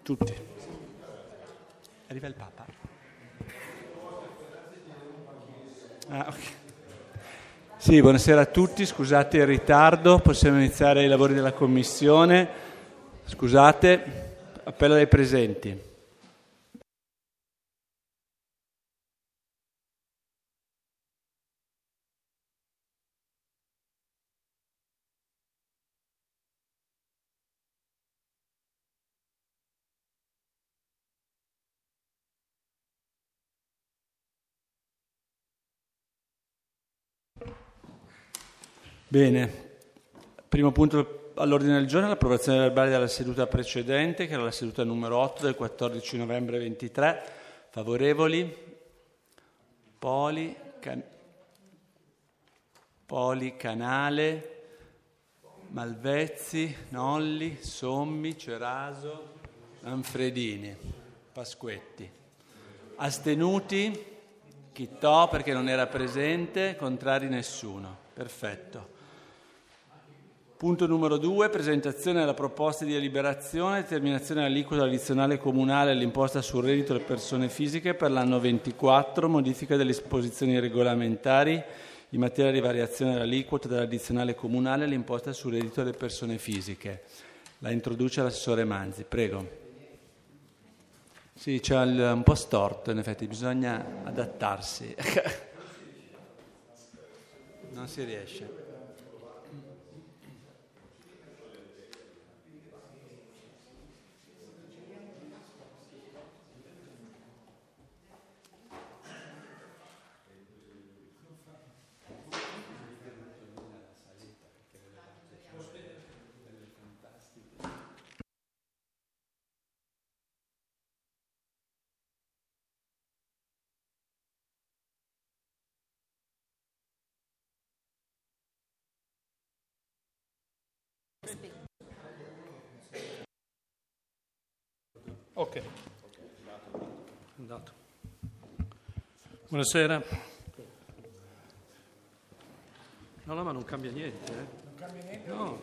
Tutti. Arriva il Papa. Ok. Sì, buonasera a tutti, scusate il ritardo, possiamo iniziare i lavori della Commissione. Scusate, appello ai presenti. Bene, primo punto all'ordine del giorno è l'approvazione verbale della seduta precedente, che era la seduta numero 8 del 14 novembre 23. Favorevoli? Poli, Canale, Malvezzi, Nolli, Sommi, Ceraso, Manfredini, Pasquetti. Astenuti? Chittò perché non era presente, contrari nessuno. Perfetto. Punto numero 2, presentazione della proposta di deliberazione, determinazione dell'aliquota addizionale comunale all'imposta sul reddito delle persone fisiche per l'anno 24, modifica delle disposizioni regolamentari in materia di variazione dell'aliquota dell'addizionale comunale all'imposta sul reddito delle persone fisiche. La introduce l'assessore Manzi, prego. Sì, c'è un po' storto, in effetti, bisogna adattarsi. Non si riesce. Ok. Andato. Buonasera. No, ma non cambia niente. Non cambia niente? No.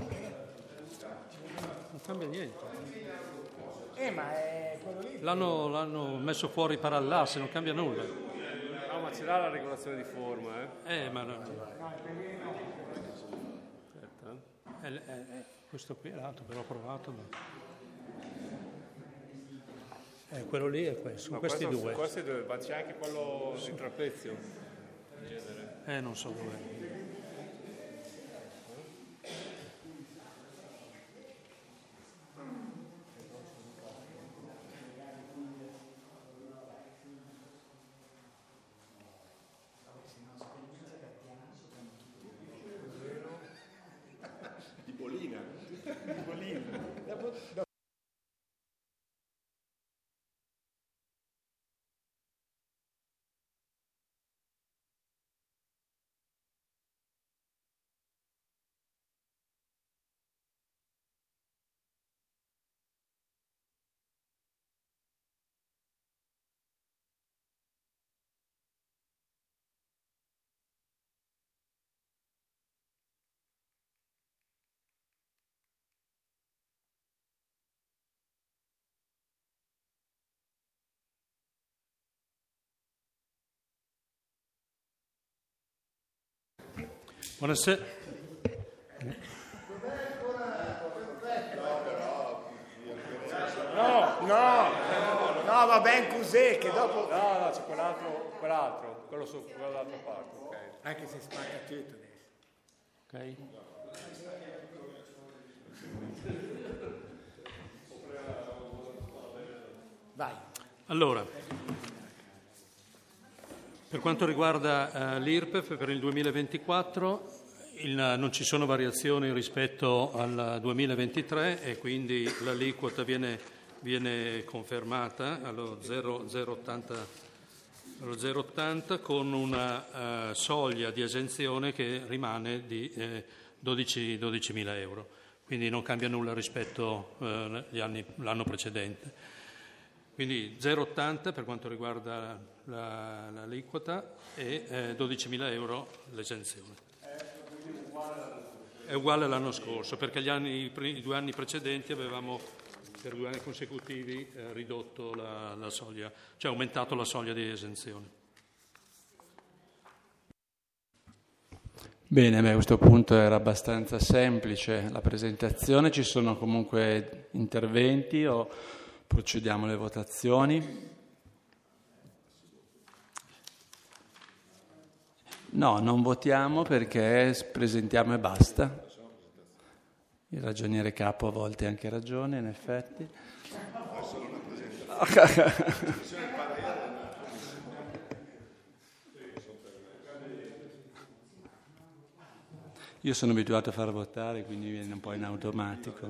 Non cambia niente. Ma è quello lì. L'hanno messo fuori parallasse, non cambia nulla. No, ma ce l'ha la regolazione di forma, Ma no. Aspetta. Questo qui è l'altro, però ho provato. Quello lì è questo, sono questi due. Questi due, ma c'è anche quello di trapezio. Non so dov'è. Di Bolina. Buonasera. No, va ben così, che dopo... No, c'è quell'altro, quello dall'altra parte, ok. Anche se spacca tutto adesso. Ok. Vai. Allora, per quanto riguarda l'IRPEF per il 2024 non ci sono variazioni rispetto al 2023 e quindi l'aliquota viene confermata allo 0,80 con una soglia di esenzione che rimane di 12.000 euro, quindi non cambia nulla rispetto all'anno precedente. Quindi 0,80 per quanto riguarda l'aliquota e 12.000 euro l'esenzione. È uguale all'anno scorso, perché i 2 anni precedenti avevamo per 2 anni consecutivi ridotto la soglia, cioè aumentato la soglia di esenzione. Bene, a questo punto era abbastanza semplice la presentazione, ci sono comunque interventi o procediamo alle votazioni? No, non votiamo perché presentiamo e basta. Il ragioniere capo a volte ha anche ragione, in effetti. Io sono abituato a far votare, quindi viene un po' in automatico.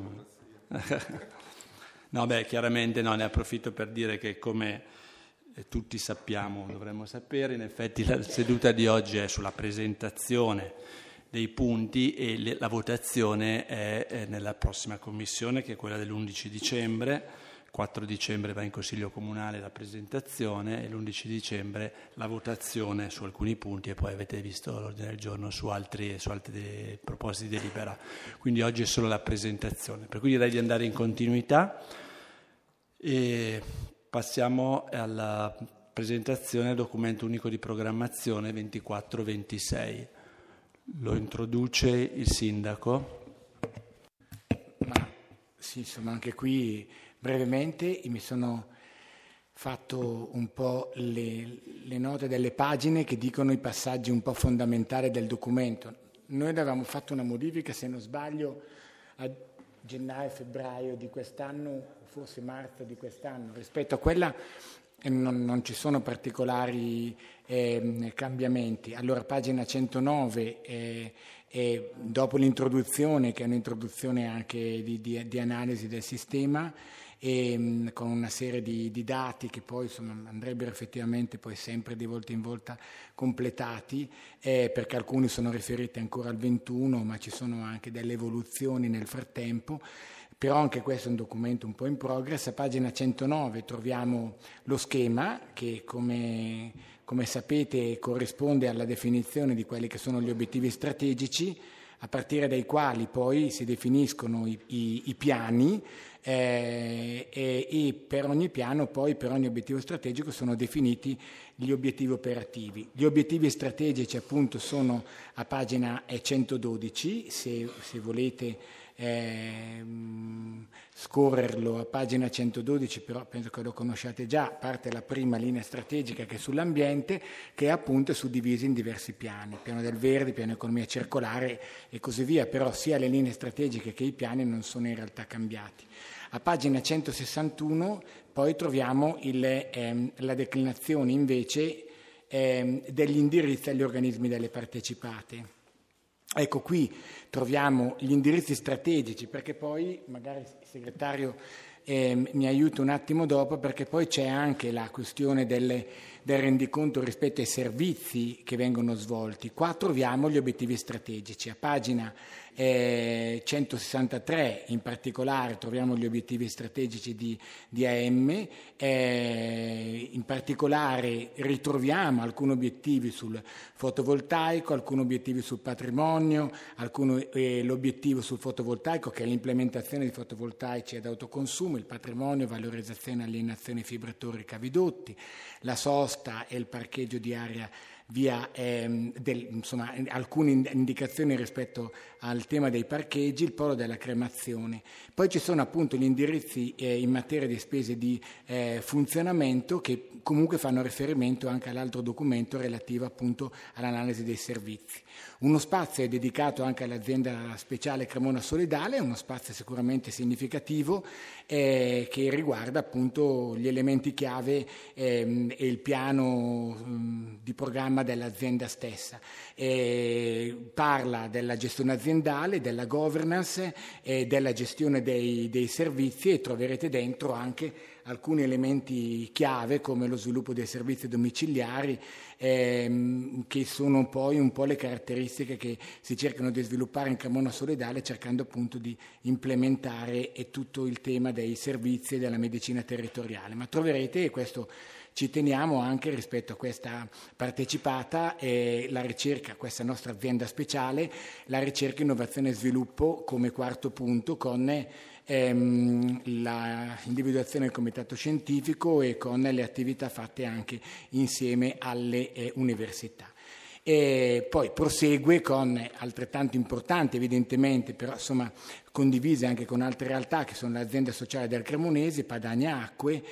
No, chiaramente no, ne approfitto per dire che come tutti sappiamo, dovremmo sapere, in effetti la seduta di oggi è sulla presentazione dei punti e la votazione è nella prossima commissione, che è quella dell'11 dicembre. 4 dicembre va in Consiglio Comunale la presentazione e l'11 dicembre la votazione su alcuni punti e poi avete visto l'ordine del giorno su altre proposte di delibera. Quindi oggi è solo la presentazione, per cui direi di andare in continuità e passiamo alla presentazione del documento unico di programmazione 24-26. Lo introduce il sindaco. Ma sì, insomma, anche qui brevemente mi sono fatto un po' le note delle pagine che dicono i passaggi un po' fondamentali del documento. Noi avevamo fatto una modifica, se non sbaglio, a gennaio-febbraio di quest'anno, forse marzo di quest'anno. Rispetto a quella non ci sono particolari cambiamenti. Allora, pagina 109, dopo l'introduzione, che è un'introduzione anche di analisi del sistema, con una serie di dati che poi andrebbero effettivamente poi sempre di volta in volta completati, perché alcuni sono riferiti ancora al 21, ma ci sono anche delle evoluzioni nel frattempo. Però anche questo è un documento un po' in progress. A pagina 109 troviamo lo schema che, come sapete, corrisponde alla definizione di quelli che sono gli obiettivi strategici, a partire dai quali poi si definiscono i piani e per ogni piano, poi per ogni obiettivo strategico sono definiti gli obiettivi operativi. Gli obiettivi strategici appunto sono a pagina 112, se volete scorrerlo a pagina 112, però penso che lo conosciate già. Parte la prima linea strategica, che è sull'ambiente, che appunto è suddivisa in diversi piani: piano del verde, piano economia circolare e così via, però sia le linee strategiche che i piani non sono in realtà cambiati. A pagina 161 poi troviamo la declinazione invece degli indirizzi agli organismi delle partecipate. Ecco, qui troviamo gli indirizzi strategici, perché poi magari il segretario mi aiuta un attimo dopo, perché poi c'è anche la questione del rendiconto rispetto ai servizi che vengono svolti. Qua troviamo gli obiettivi strategici. A pagina 163 in particolare troviamo gli obiettivi strategici di AM, in particolare ritroviamo alcuni obiettivi sul fotovoltaico, alcuni obiettivi sul patrimonio, l'obiettivo sul fotovoltaico che è l'implementazione di fotovoltaici ad autoconsumo, il patrimonio, valorizzazione e alienazione fibratori cavidotti, la sosta e il parcheggio di area via alcune indicazioni rispetto al tema dei parcheggi, il polo della cremazione. Poi ci sono appunto gli indirizzi in materia di spese di funzionamento, che comunque fanno riferimento anche all'altro documento relativo appunto all'analisi dei servizi. Uno spazio è dedicato anche all'azienda speciale Cremona Solidale, uno spazio sicuramente significativo che riguarda appunto gli elementi chiave e il piano di programma dell'azienda stessa. Parla della gestione aziendale, della governance, della gestione dei servizi, e troverete dentro anche alcuni elementi chiave come lo sviluppo dei servizi domiciliari, che sono poi un po' le caratteristiche che si cercano di sviluppare in Cremona Solidale, cercando appunto di implementare tutto il tema dei servizi e della medicina territoriale. Ma troverete, e questo Ci teniamo anche rispetto a questa partecipata la ricerca, questa nostra azienda speciale, la ricerca, innovazione e sviluppo come quarto punto, con la individuazione del comitato scientifico e con le attività fatte anche insieme alle università. E poi prosegue con altrettanto importanti evidentemente, però insomma condivise anche con altre realtà che sono l'azienda sociale del Cremonese, Padania Acque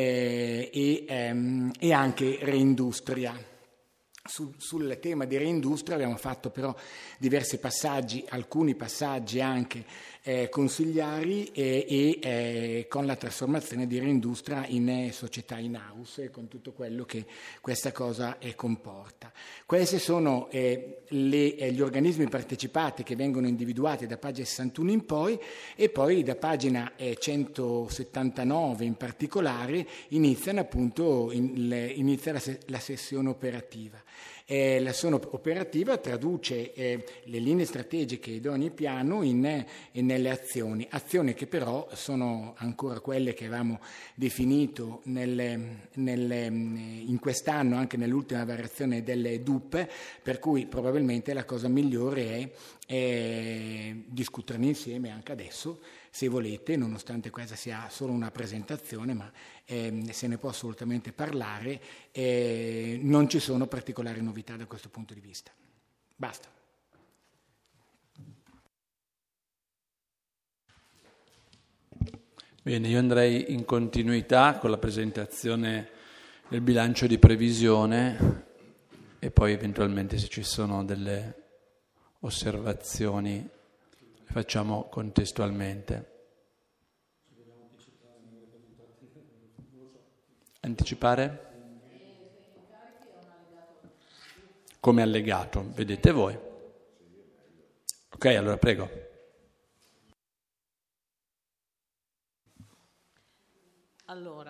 e anche Reindustria. Sul tema di Reindustria abbiamo fatto però diversi passaggi, alcuni passaggi anche consigliari e con la trasformazione di Reindustria in società in house e con tutto quello che questa cosa comporta. Questi sono gli organismi partecipati che vengono individuati da pagina 61 in poi, e poi da pagina 179 in particolare inizia la sessione operativa. La sessione operativa traduce le linee strategiche di ogni piano nelle azioni che però sono ancora quelle che avevamo definito in quest'anno, anche nell'ultima variazione delle DUP, per cui probabilmente la cosa migliore è discuterne insieme anche adesso, se volete, nonostante questa sia solo una presentazione, ma se ne può assolutamente parlare. Non ci sono particolari novità da questo punto di vista. Basta. Bene, io andrei in continuità con la presentazione del bilancio di previsione e poi eventualmente se ci sono delle osservazioni le facciamo contestualmente. Anticipare? Come allegato, vedete voi. Ok, allora prego. Allora,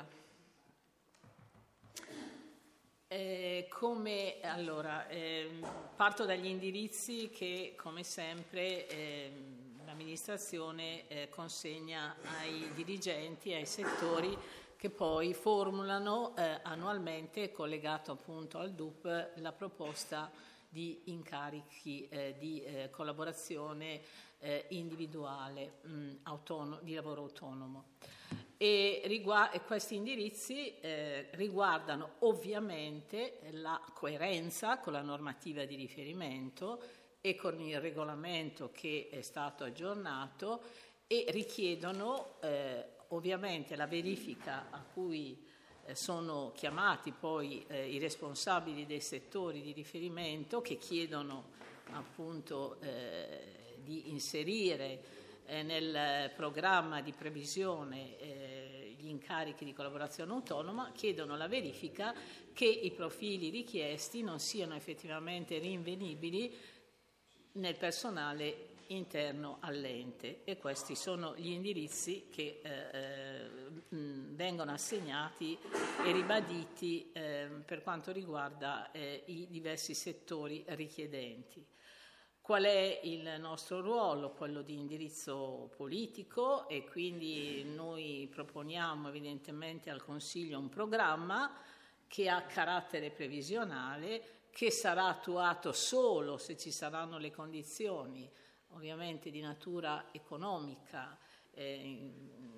parto dagli indirizzi che, come sempre, l'amministrazione consegna ai dirigenti, ai settori, che poi formulano annualmente, collegato appunto al DUP, la proposta di incarichi di collaborazione individuale di lavoro autonomo. E questi indirizzi riguardano ovviamente la coerenza con la normativa di riferimento e con il regolamento che è stato aggiornato, e richiedono ovviamente la verifica a cui sono chiamati poi i responsabili dei settori di riferimento, che chiedono appunto di inserire nel programma di previsione gli incarichi di collaborazione autonoma, chiedono la verifica che i profili richiesti non siano effettivamente rinvenibili nel personale interno all'ente, e questi sono gli indirizzi che vengono assegnati e ribaditi per quanto riguarda i diversi settori richiedenti. Qual è il nostro ruolo? Quello di indirizzo politico, e quindi noi proponiamo evidentemente al Consiglio un programma che ha carattere previsionale, che sarà attuato solo se ci saranno le condizioni, ovviamente di natura economica e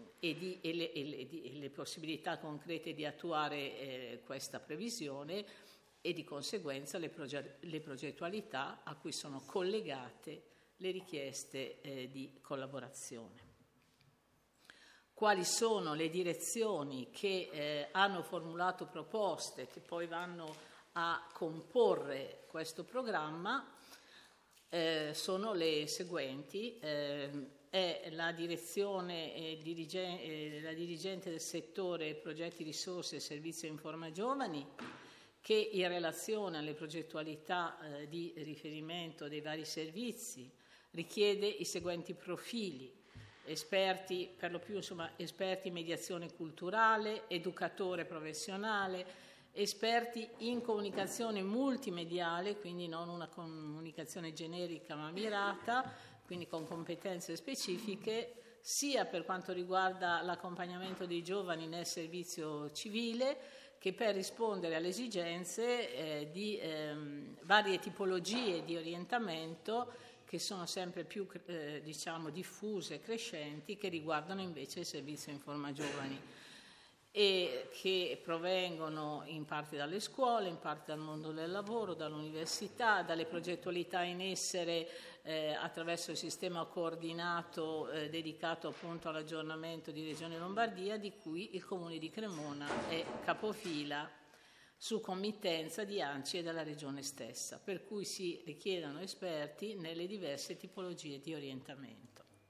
le possibilità concrete di attuare questa previsione, e di conseguenza le progettualità a cui sono collegate le richieste di collaborazione. Quali sono le direzioni che hanno formulato proposte che poi vanno a comporre questo programma? Sono le seguenti. È la dirigente del settore progetti, risorse e servizio Informa Giovani, che in relazione alle progettualità di riferimento dei vari servizi richiede i seguenti profili: esperti, per lo più esperti in mediazione culturale, educatore professionale, esperti in comunicazione multimediale, quindi non una comunicazione generica ma mirata, quindi con competenze specifiche, sia per quanto riguarda l'accompagnamento dei giovani nel servizio civile, che per rispondere alle esigenze di varie tipologie di orientamento che sono sempre più diffuse e crescenti, che riguardano invece il servizio Informa Giovani e che provengono in parte dalle scuole, in parte dal mondo del lavoro, dall'università, dalle progettualità in essere attraverso il sistema coordinato dedicato appunto all'aggiornamento di Regione Lombardia, di cui il Comune di Cremona è capofila su committenza di ANCI e della Regione stessa, per cui si richiedono esperti nelle diverse tipologie di orientamento.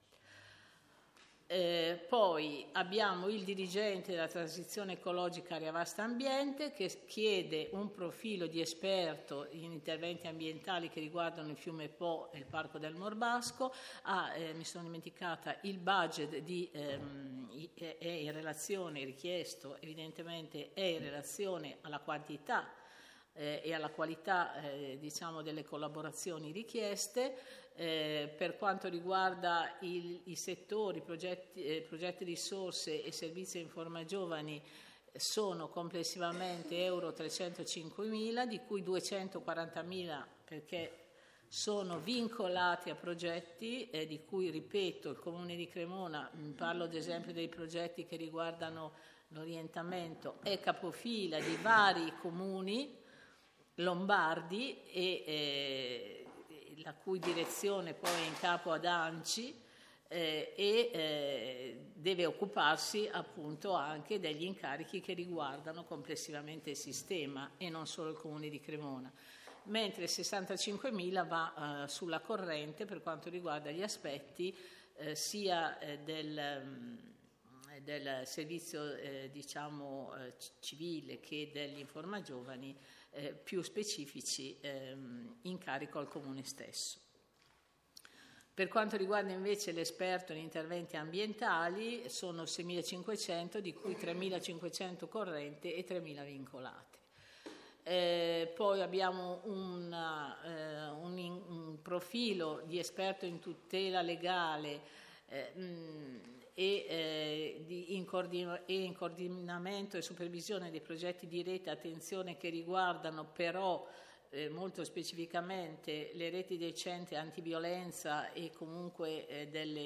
Poi abbiamo il dirigente della transizione ecologica Area Vasta Ambiente, che chiede un profilo di esperto in interventi ambientali che riguardano il fiume Po e il Parco del Morbasco. Mi sono dimenticata, il budget è in relazione, richiesto evidentemente, è in relazione alla quantità e alla qualità delle collaborazioni richieste. Per quanto riguarda i settori, progetti risorse e servizi Informa Giovani, sono complessivamente euro 305.000, di cui 240.000 perché sono vincolati a progetti, di cui, ripeto, il Comune di Cremona, parlo ad esempio dei progetti che riguardano l'orientamento, è capofila di vari comuni lombardi e la cui direzione poi è in capo ad ANCI deve occuparsi appunto anche degli incarichi che riguardano complessivamente il sistema e non solo il Comune di Cremona, mentre 65.000 va sulla corrente per quanto riguarda gli aspetti sia del servizio civile che dell'Informa Giovani, più specifici in carico al Comune stesso. Per quanto riguarda invece l'esperto in interventi ambientali, sono 6.500, di cui 3.500 corrente e 3.000 vincolate. Poi abbiamo un profilo di esperto in tutela legale in coordinamento e supervisione dei progetti di rete, attenzione, che riguardano però molto specificamente le reti dei centri antiviolenza e comunque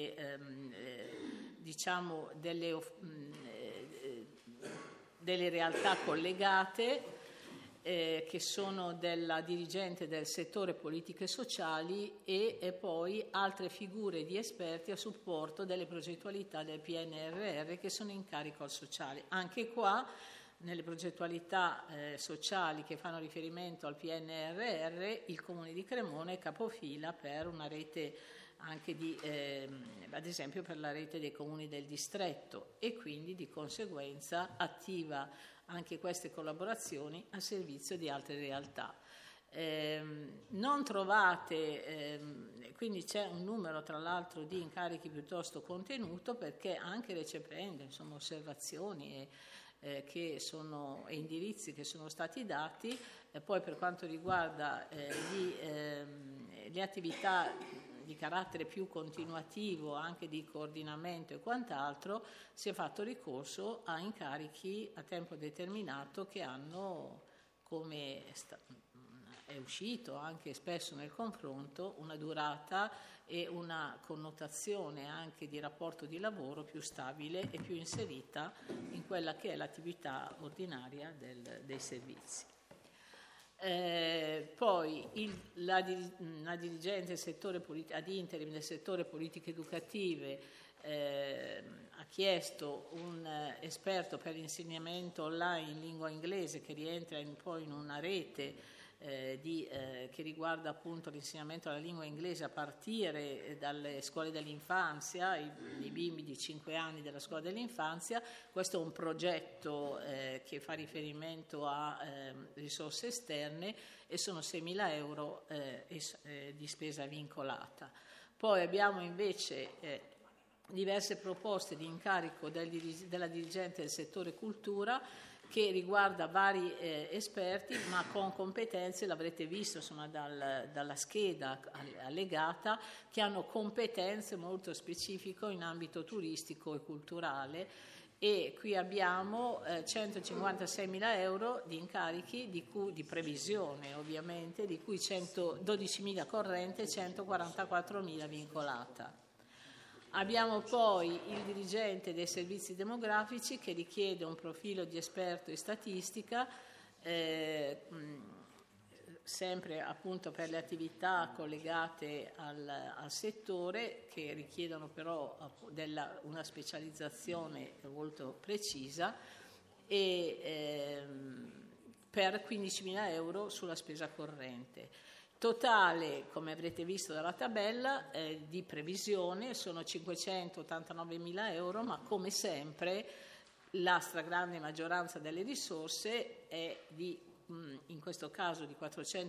delle realtà collegate, che sono della dirigente del settore politiche sociali e poi altre figure di esperti a supporto delle progettualità del PNRR che sono in carico al sociale. Anche qua, nelle progettualità sociali che fanno riferimento al PNRR, il Comune di Cremona è capofila per una rete anche ad esempio per la rete dei comuni del distretto, e quindi di conseguenza attiva anche queste collaborazioni a servizio di altre realtà. Non trovate, quindi c'è un numero tra l'altro di incarichi piuttosto contenuto, perché anche recependo osservazioni e indirizzi che sono stati dati, poi per quanto riguarda le attività di carattere più continuativo, anche di coordinamento e quant'altro, si è fatto ricorso a incarichi a tempo determinato che hanno, come è uscito anche spesso nel confronto, una durata e una connotazione anche di rapporto di lavoro più stabile e più inserita in quella che è l'attività ordinaria dei servizi. Poi la dirigente ad interim del settore politiche educative ha chiesto un esperto per l'insegnamento online in lingua inglese che rientra poi in una rete che riguarda appunto l'insegnamento della lingua inglese a partire dalle scuole dell'infanzia, i bimbi di 5 anni della scuola dell'infanzia. Questo è un progetto che fa riferimento a risorse esterne e sono 6.000 euro di spesa vincolata. Poi abbiamo invece diverse proposte di incarico della dirigente del settore cultura, che riguarda vari esperti, ma con competenze, l'avrete visto dalla scheda allegata, che hanno competenze molto specifiche in ambito turistico e culturale, e qui abbiamo 156.000 euro di incarichi di previsione ovviamente, di cui 12.000 corrente e 144.000 vincolata. Abbiamo poi il dirigente dei servizi demografici che richiede un profilo di esperto in statistica, sempre appunto per le attività collegate al settore, che richiedono però una specializzazione molto precisa, e per 15.000 euro sulla spesa corrente. Totale, come avrete visto dalla tabella, di previsione sono 589.000 euro, ma come sempre la stragrande maggioranza delle risorse è in questo caso di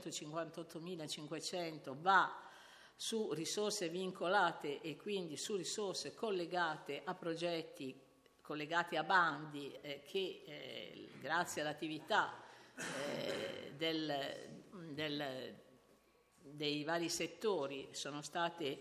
458.500 va su risorse vincolate e quindi su risorse collegate a progetti, collegati a bandi che grazie all'attività dei vari settori sono stati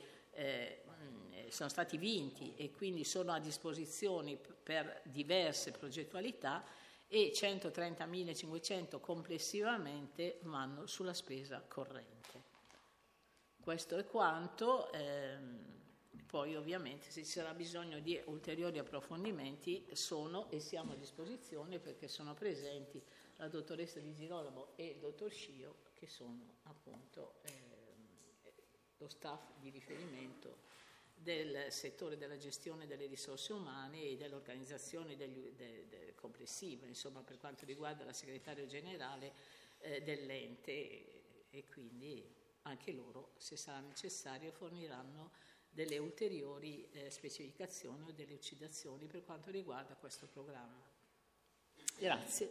vinti e quindi sono a disposizione per diverse progettualità, e 130.500 complessivamente vanno sulla spesa corrente. Questo è quanto, poi ovviamente se ci sarà bisogno di ulteriori approfondimenti siamo a disposizione, perché sono presenti la dottoressa Di Girolamo e il dottor Scio, che sono appunto lo staff di riferimento del settore della gestione delle risorse umane e dell'organizzazione complessiva, insomma, per quanto riguarda la segretaria generale dell'ente, e quindi anche loro, se sarà necessario, forniranno delle ulteriori specificazioni o delle lucidazioni per quanto riguarda questo programma. Grazie.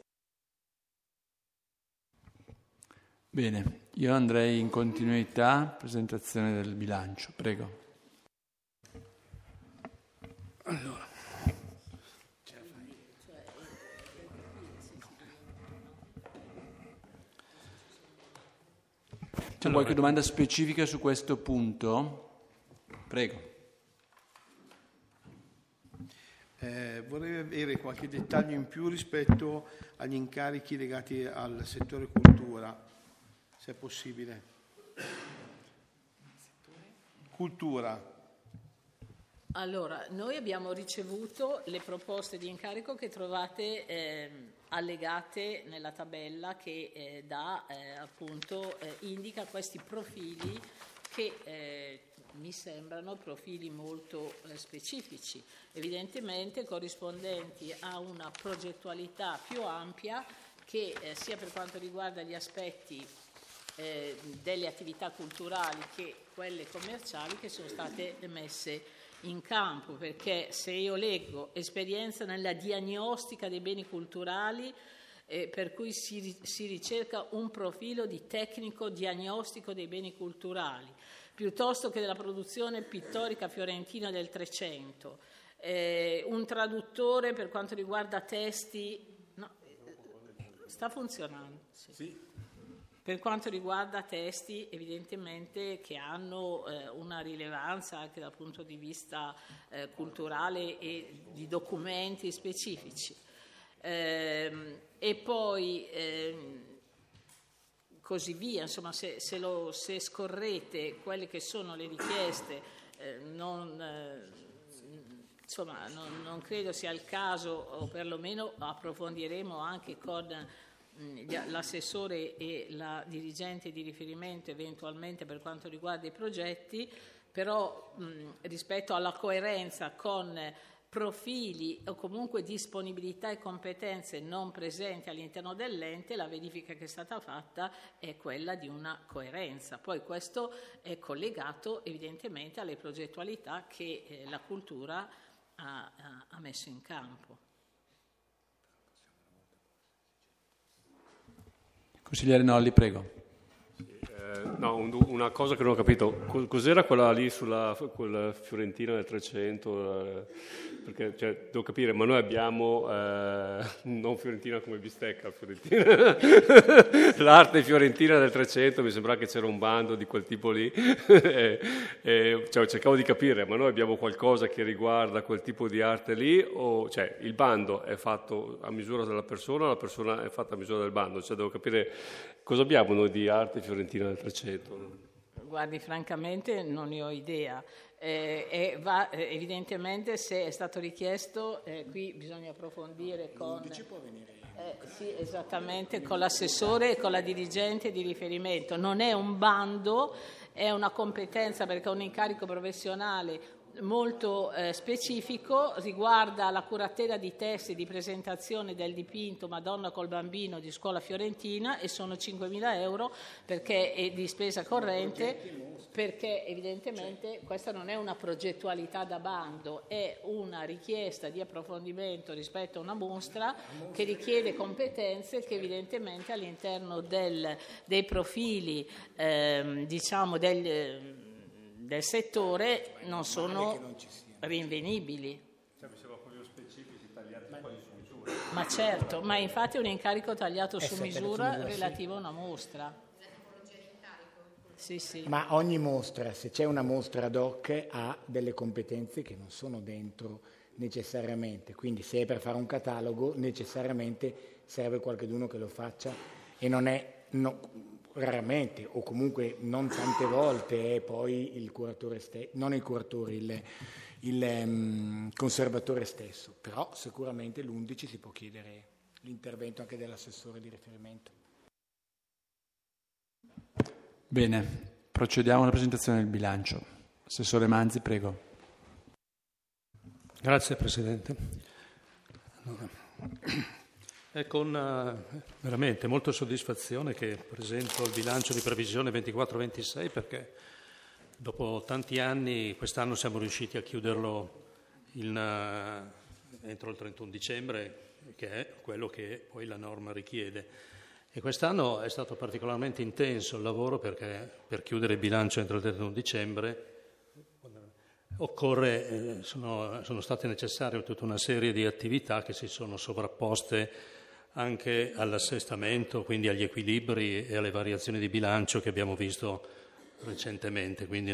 Bene, io andrei in continuità, presentazione del bilancio, prego. Allora, c'è qualche domanda specifica su questo punto? Prego. vorrei avere qualche dettaglio in più rispetto agli incarichi legati al settore cultura, se è possibile. Cultura. Allora, noi abbiamo ricevuto le proposte di incarico che trovate allegate nella tabella che indica questi profili che mi sembrano profili molto specifici, evidentemente corrispondenti a una progettualità più ampia che sia per quanto riguarda gli aspetti delle attività culturali che quelle commerciali che sono state messe in campo, perché se io leggo esperienza nella diagnostica dei beni culturali, per cui si ricerca un profilo di tecnico diagnostico dei beni culturali, piuttosto che della produzione pittorica fiorentina del 300, un traduttore per quanto riguarda testi, no, sta funzionando? Sì. Per quanto riguarda testi, evidentemente che hanno una rilevanza anche dal punto di vista culturale e di documenti specifici. E poi così via, insomma, se scorrete quelle che sono le richieste, non credo sia il caso, o perlomeno approfondiremo anche con l'assessore e la dirigente di riferimento eventualmente per quanto riguarda i progetti, però rispetto alla coerenza con profili o comunque disponibilità e competenze non presenti all'interno dell'ente, la verifica che è stata fatta è quella di una coerenza. Poi questo è collegato evidentemente alle progettualità che la cultura ha messo in campo. Consigliere Nolli, prego. No, una cosa che non ho capito, cos'era quella lì quella Fiorentina del 300? Perché devo capire, ma noi abbiamo non Fiorentina come bistecca, Fiorentina. L'arte fiorentina del 300, mi sembra che c'era un bando di quel tipo lì, cercavo di capire, ma noi abbiamo qualcosa che riguarda quel tipo di arte lì, o il bando è fatto a misura della persona, la persona è fatta a misura del bando, devo capire cosa abbiamo noi di arte fiorentina del 300. Guardi, francamente non ne ho idea. Evidentemente, se è stato richiesto, qui bisogna approfondire con... sì, esattamente, con l'assessore e con la dirigente di riferimento. Non è un bando, è una competenza, perché è un incarico professionale molto specifico, riguarda la curatela di testi di presentazione del dipinto Madonna col bambino di Scuola Fiorentina, e sono 5.000 euro perché è di spesa corrente, perché evidentemente questa non è una progettualità da bando, è una richiesta di approfondimento rispetto a una mostra che richiede competenze che evidentemente all'interno dei profili del settore non sono rinvenibili. Ma certo, ma infatti è un incarico tagliato su misura relativo a una mostra. Sì. Ma ogni mostra, se c'è una mostra ad hoc, ha delle competenze che non sono dentro necessariamente, quindi se è per fare un catalogo necessariamente serve qualcuno che lo faccia, e non è... raramente, o comunque non tante volte, è poi il curatore non il curatore, il conservatore stesso, però sicuramente l'11 si può chiedere l'intervento anche dell'assessore di riferimento. Bene, procediamo alla presentazione del bilancio. Assessore Manzi, prego. Grazie Presidente. È con veramente molta soddisfazione che presento il bilancio di previsione 24-26, perché dopo tanti anni quest'anno siamo riusciti a chiuderlo entro il 31 dicembre, che è quello che poi la norma richiede. E quest'anno è stato particolarmente intenso il lavoro, perché per chiudere il bilancio entro il 31 dicembre sono state necessarie tutta una serie di attività che si sono sovrapposte anche all'assestamento, quindi agli equilibri e alle variazioni di bilancio che abbiamo visto recentemente, quindi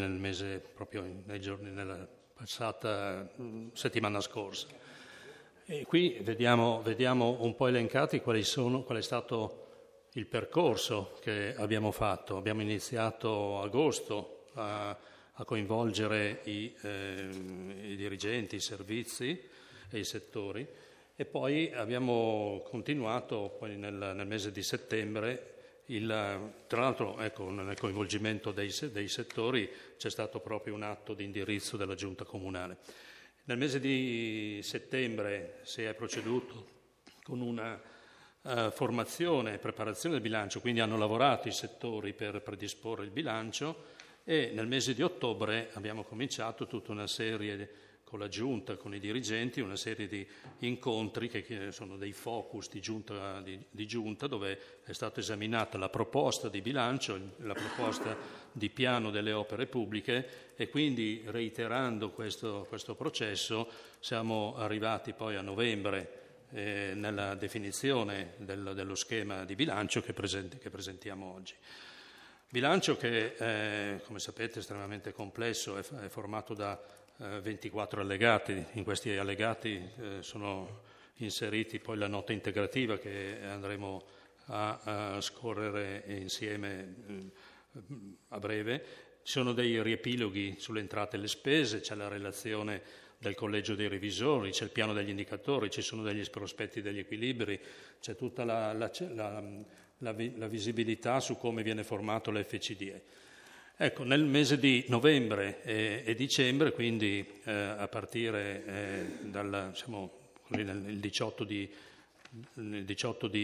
nella passata settimana scorsa. E qui vediamo un po' elencati qual è stato il percorso che abbiamo fatto. Abbiamo iniziato agosto a coinvolgere i dirigenti, i servizi e i settori, e poi abbiamo continuato poi nel mese di settembre. Tra l'altro, nel coinvolgimento dei settori c'è stato proprio un atto di indirizzo della Giunta Comunale. Nel mese di settembre si è proceduto con una formazione e preparazione del bilancio, quindi hanno lavorato i settori per predisporre il bilancio, e nel mese di ottobre abbiamo cominciato tutta una serie, con la Giunta, con i dirigenti, una serie di incontri che sono dei focus di giunta, dove è stata esaminata la proposta di bilancio, la proposta di piano delle opere pubbliche, e quindi, reiterando questo processo, siamo arrivati poi a novembre nella definizione dello schema di bilancio che presentiamo oggi. Bilancio che, come sapete, è estremamente complesso, è formato da 24 allegati. In questi allegati sono inseriti poi la nota integrativa che andremo a scorrere insieme a breve. Ci sono dei riepiloghi sulle entrate e le spese, c'è la relazione del collegio dei revisori, c'è il piano degli indicatori, ci sono degli prospetti degli equilibri, c'è tutta la visibilità su come viene formato l'FCDE. Ecco, nel mese di novembre e dicembre, quindi a partire il 18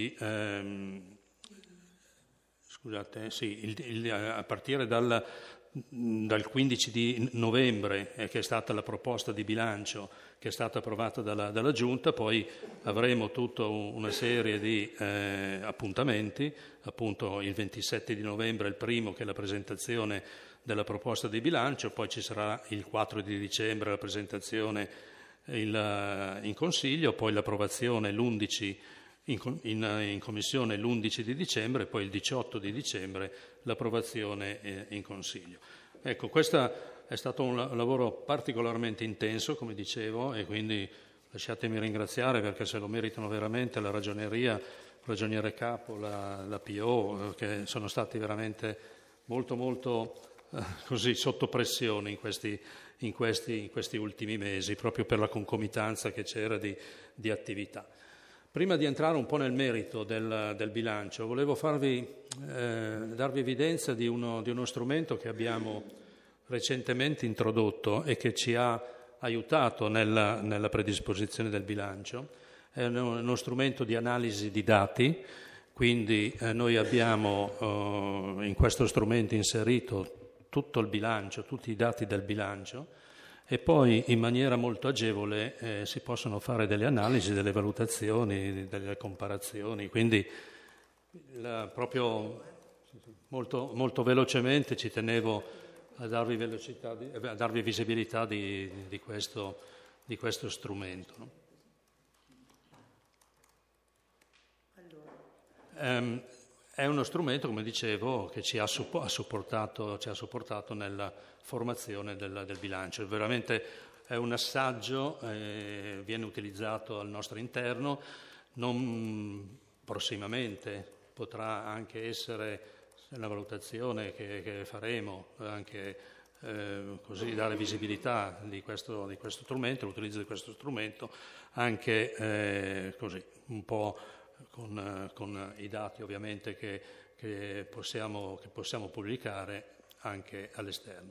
a partire dal 15 di novembre, che è stata la proposta di bilancio che è stata approvata dalla Giunta, poi avremo tutta una serie di appuntamenti, appunto il 27 di novembre è il primo, che è la presentazione della proposta di bilancio, poi ci sarà il 4 di dicembre la presentazione in Consiglio, poi l'approvazione l'11 in Commissione l'11 di dicembre e poi il 18 di dicembre l'approvazione in Consiglio. Ecco, questo è stato un lavoro particolarmente intenso, come dicevo, e quindi lasciatemi ringraziare, perché se lo meritano veramente la Ragioneria, il Ragioniere Capo, la PO, che sono stati veramente molto così sotto pressione in questi ultimi mesi, proprio per la concomitanza che c'era di attività. Prima di entrare un po' nel merito del bilancio, volevo darvi evidenza di uno strumento che abbiamo recentemente introdotto e che ci ha aiutato nella predisposizione del bilancio. È uno strumento di analisi di dati, quindi noi abbiamo in questo strumento inserito tutto il bilancio, tutti i dati del bilancio, e poi in maniera molto agevole si possono fare delle analisi, delle valutazioni, delle comparazioni. Quindi proprio molto velocemente ci tenevo a darvi visibilità di questo strumento. No? È uno strumento, come dicevo, che ci ha supportato nella formazione del bilancio. Veramente è un assaggio, viene utilizzato al nostro interno, non prossimamente potrà anche essere la valutazione che faremo, anche così dare visibilità di questo strumento, l'utilizzo di questo strumento, anche così un po' con i dati ovviamente che possiamo pubblicare anche all'esterno.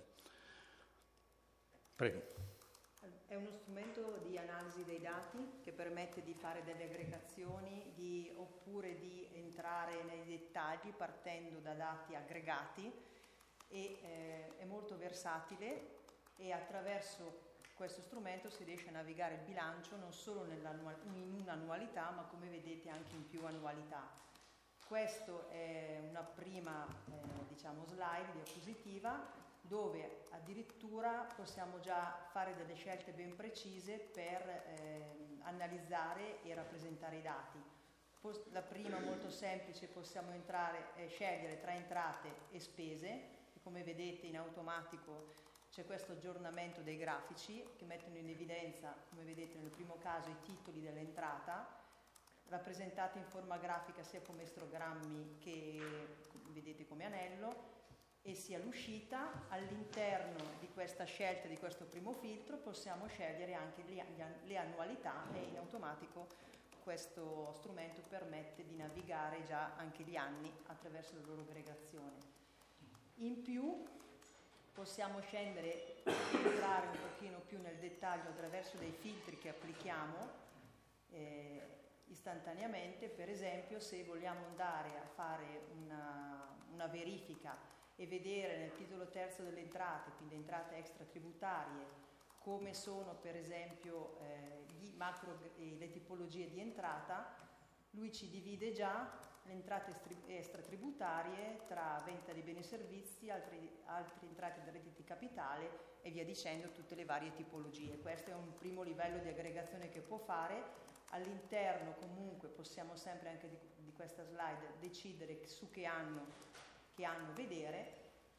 Prego. È uno strumento di analisi dei dati che permette di fare delle aggregazioni oppure di entrare nei dettagli partendo da dati aggregati e è molto versatile, e attraverso questo strumento si riesce a navigare il bilancio non solo in un'annualità, ma come vedete anche in più annualità. Questo è una prima slide diapositiva, dove addirittura possiamo già fare delle scelte ben precise per analizzare e rappresentare i dati. La prima, molto semplice, possiamo scegliere tra entrate e spese, e come vedete in automatico c'è questo aggiornamento dei grafici che mettono in evidenza, come vedete nel primo caso, i titoli dell'entrata, rappresentati in forma grafica sia come istogrammi che vedete come anello, e sia l'uscita. All'interno di questa scelta, di questo primo filtro, possiamo scegliere anche le annualità, e in automatico questo strumento permette di navigare già anche gli anni attraverso la loro aggregazione. In più possiamo scendere e entrare un pochino più nel dettaglio attraverso dei filtri che applichiamo istantaneamente. Per esempio, se vogliamo andare a fare una verifica e vedere nel titolo terzo delle entrate, quindi entrate extratributarie, come sono per esempio le tipologie di entrata, lui ci divide già le entrate extratributarie tra vendita di beni e servizi, altre entrate da redditi capitale e via dicendo, tutte le varie tipologie. Questo è un primo livello di aggregazione che può fare. All'interno comunque possiamo sempre anche di questa slide decidere su che anno vedere,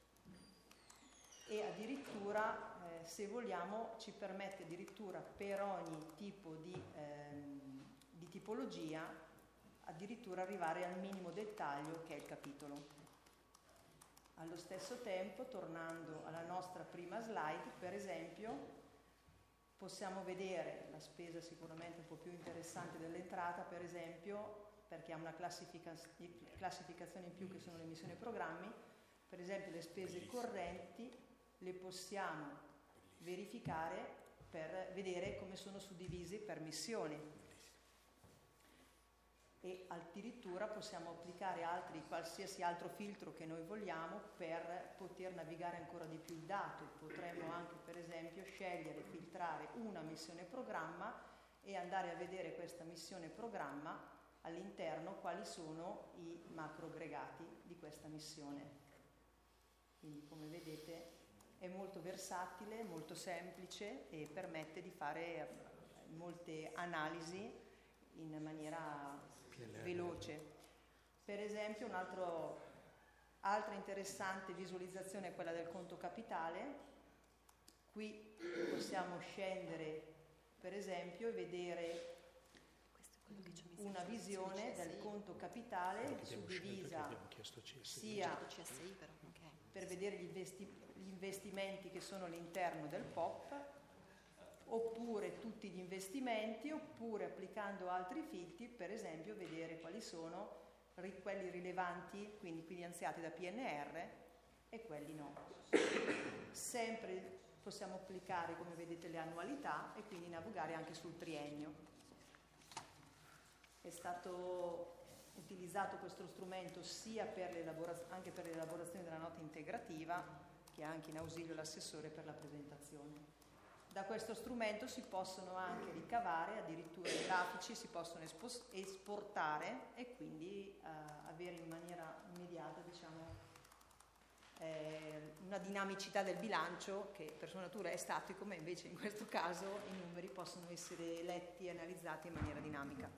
e addirittura se vogliamo ci permette addirittura per ogni tipo di tipologia addirittura arrivare al minimo dettaglio che è il capitolo. Allo stesso tempo, tornando alla nostra prima slide, per esempio possiamo vedere la spesa sicuramente un po' più interessante dell'entrata, per esempio, perché ha una classificazione in più che sono le missioni e programmi. Per esempio le spese correnti le possiamo verificare per vedere come sono suddivisi per missioni, e addirittura possiamo applicare qualsiasi altro filtro che noi vogliamo per poter navigare ancora di più il dato. Potremmo anche per esempio scegliere, filtrare una missione programma e andare a vedere questa missione programma all'interno quali sono i macroaggregati di questa missione. Quindi come vedete è molto versatile, molto semplice e permette di fare molte analisi in maniera veloce. Per esempio altra interessante visualizzazione è quella del conto capitale. Qui possiamo scendere per esempio e vedere una visione del conto capitale suddivisa sia per vedere gli investimenti che sono all'interno del POP, oppure tutti gli investimenti, oppure applicando altri filtri, per esempio vedere quali sono quelli rilevanti, quindi finanziati da PNR e quelli no. Sempre possiamo applicare, come vedete, le annualità e quindi navigare anche sul triennio. È stato utilizzato questo strumento sia anche per l'elaborazione della nota integrativa, che anche in ausilio l'assessore per la presentazione. Da questo strumento si possono anche ricavare addirittura i grafici, si possono esportare e quindi avere in maniera immediata, una dinamicità del bilancio che per sua natura è statico, ma invece in questo caso i numeri possono essere letti e analizzati in maniera dinamica.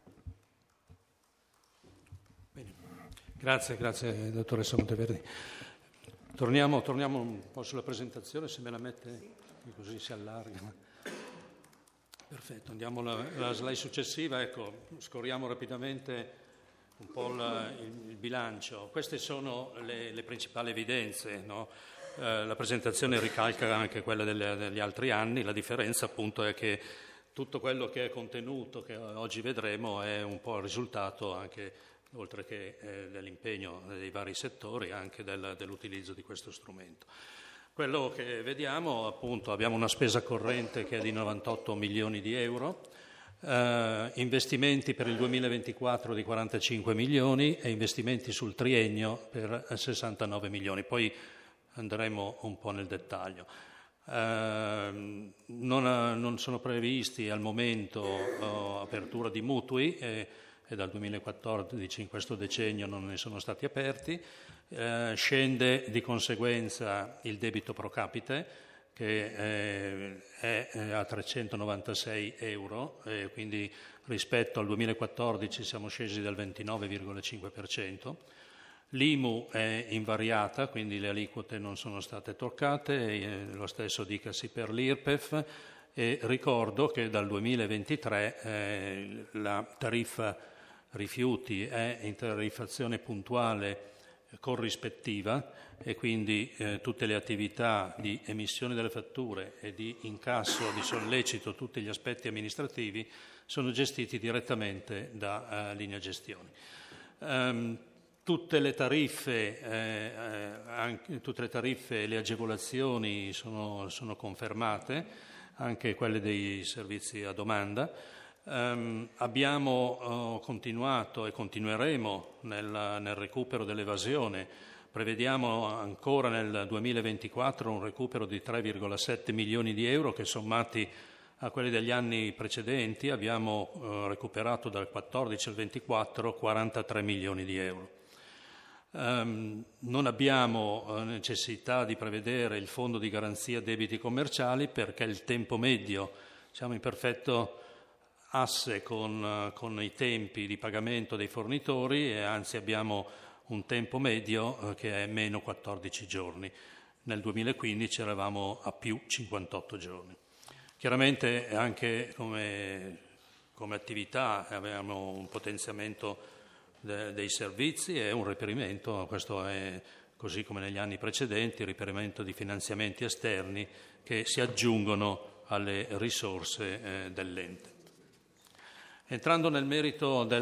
Bene. Grazie dottoressa Monteverdi. Torniamo un po' sulla presentazione, se me la mette, sì. Così si allarga. Perfetto, andiamo alla slide successiva. Ecco, scorriamo rapidamente un po' il bilancio. Queste sono le principali evidenze, no? La presentazione ricalca anche quella degli altri anni. La differenza appunto è che tutto quello che è contenuto, che oggi vedremo, è un po' il risultato anche, oltre che dell'impegno dei vari settori, anche dell'utilizzo di questo strumento. Quello che vediamo, appunto, abbiamo una spesa corrente che è di 98 milioni di euro, investimenti per il 2024 di 45 milioni e investimenti sul triennio per 69 milioni. Poi andremo un po' nel dettaglio. Non sono previsti al momento apertura di mutui e dal 2014 in questo decennio non ne sono stati aperti. Scende di conseguenza il debito pro capite che è a 396 euro, quindi rispetto al 2014 siamo scesi del 29,5%. L'IMU è invariata, quindi le aliquote non sono state toccate, lo stesso dicasi per l'IRPEF, e ricordo che dal 2023 la tariffa rifiuti è in tariffazione puntuale corrispettiva e quindi tutte le attività di emissione delle fatture e di incasso, di sollecito, tutti gli aspetti amministrativi sono gestiti direttamente da Linea Gestioni. Tutte le tariffe e le agevolazioni sono confermate, anche quelle dei servizi a domanda. Abbiamo continuato e continueremo nel recupero dell'evasione. Prevediamo ancora nel 2024 un recupero di 3,7 milioni di euro che, sommati a quelli degli anni precedenti, abbiamo recuperato dal 14 al 24 43 milioni di euro. Non abbiamo necessità di prevedere il fondo di garanzia debiti commerciali perché il tempo medio, siamo in perfetto asse con i tempi di pagamento dei fornitori e anzi abbiamo un tempo medio che è meno 14 giorni. Nel 2015 eravamo a più 58 giorni. Chiaramente anche come attività abbiamo un potenziamento dei servizi e un reperimento, questo è così come negli anni precedenti, il reperimento di finanziamenti esterni che si aggiungono alle risorse dell'ente. Entrando nel merito dei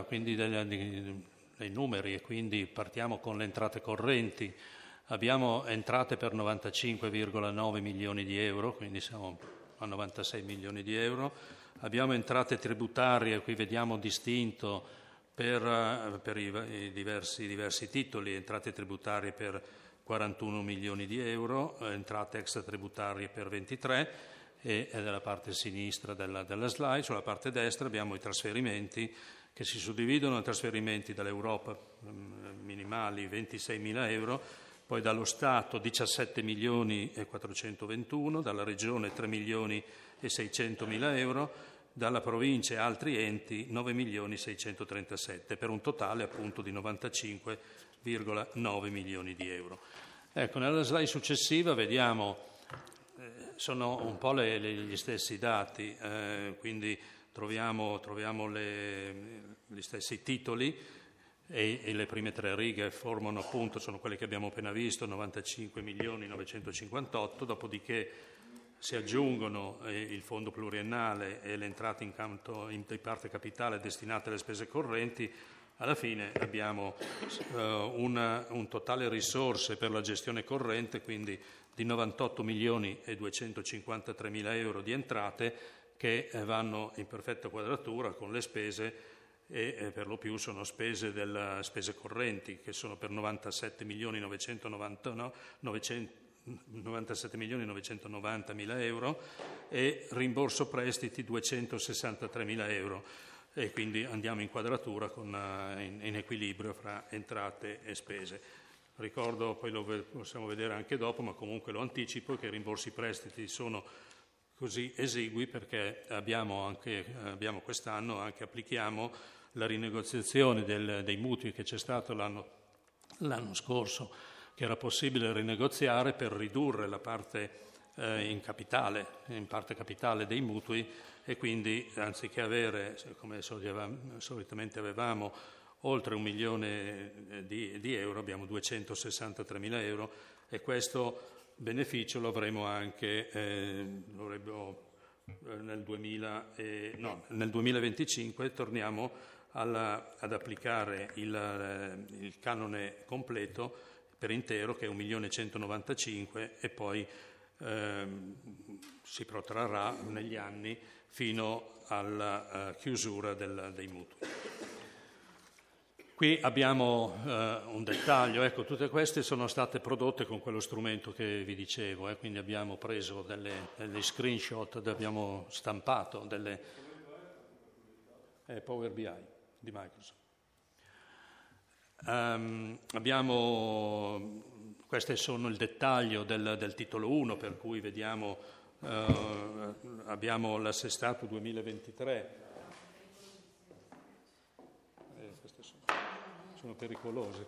numeri, e quindi partiamo con le entrate correnti, abbiamo entrate per 95,9 milioni di euro, quindi siamo a 96 milioni di euro. Abbiamo entrate tributarie, qui vediamo distinto per i diversi titoli, entrate tributarie per 41 milioni di euro, entrate extratributarie per 23, e nella parte sinistra della slide, sulla parte destra abbiamo i trasferimenti che si suddividono in trasferimenti dall'Europa minimali 26 mila euro, poi dallo Stato 17 milioni e 421, dalla Regione 3 milioni e 600 mila euro, dalla provincia e altri enti 9 milioni 637, per un totale appunto di 95,9 milioni di euro. Ecco, nella slide successiva vediamo, sono un po' gli stessi dati, quindi troviamo gli stessi titoli e le prime tre righe formano appunto, sono quelle che abbiamo appena visto, 95 milioni 958, dopodiché si aggiungono il fondo pluriennale e le entrate in parte capitale destinate alle spese correnti. Alla fine abbiamo un totale risorse per la gestione corrente, quindi di 98 milioni e 253 mila euro di entrate che vanno in perfetta quadratura con le spese, e per lo più sono spese correnti che sono per 97 milioni 990 mila euro e rimborso prestiti 263 mila euro, e quindi andiamo in quadratura in equilibrio fra entrate e spese. Ricordo, poi lo possiamo vedere anche dopo, ma comunque lo anticipo, che i rimborsi prestiti sono così esigui perché abbiamo quest'anno anche applichiamo la rinegoziazione dei mutui che c'è stato l'anno scorso, che era possibile rinegoziare per ridurre la parte in parte capitale dei mutui, e quindi anziché avere, come solitamente avevamo, oltre 1 milione di euro, abbiamo 263 mila euro, e questo beneficio lo avremo anche nel 2025. Torniamo ad applicare il canone completo per intero, che è 1.195.000, e poi si protrarrà negli anni fino alla chiusura dei mutui. Qui abbiamo un dettaglio, ecco, tutte queste sono state prodotte con quello strumento che vi dicevo, quindi abbiamo preso delle screenshot, abbiamo stampato delle Power BI di Microsoft. Queste sono il dettaglio del titolo 1, per cui vediamo, abbiamo l'assestato 2023. Queste sono pericolose.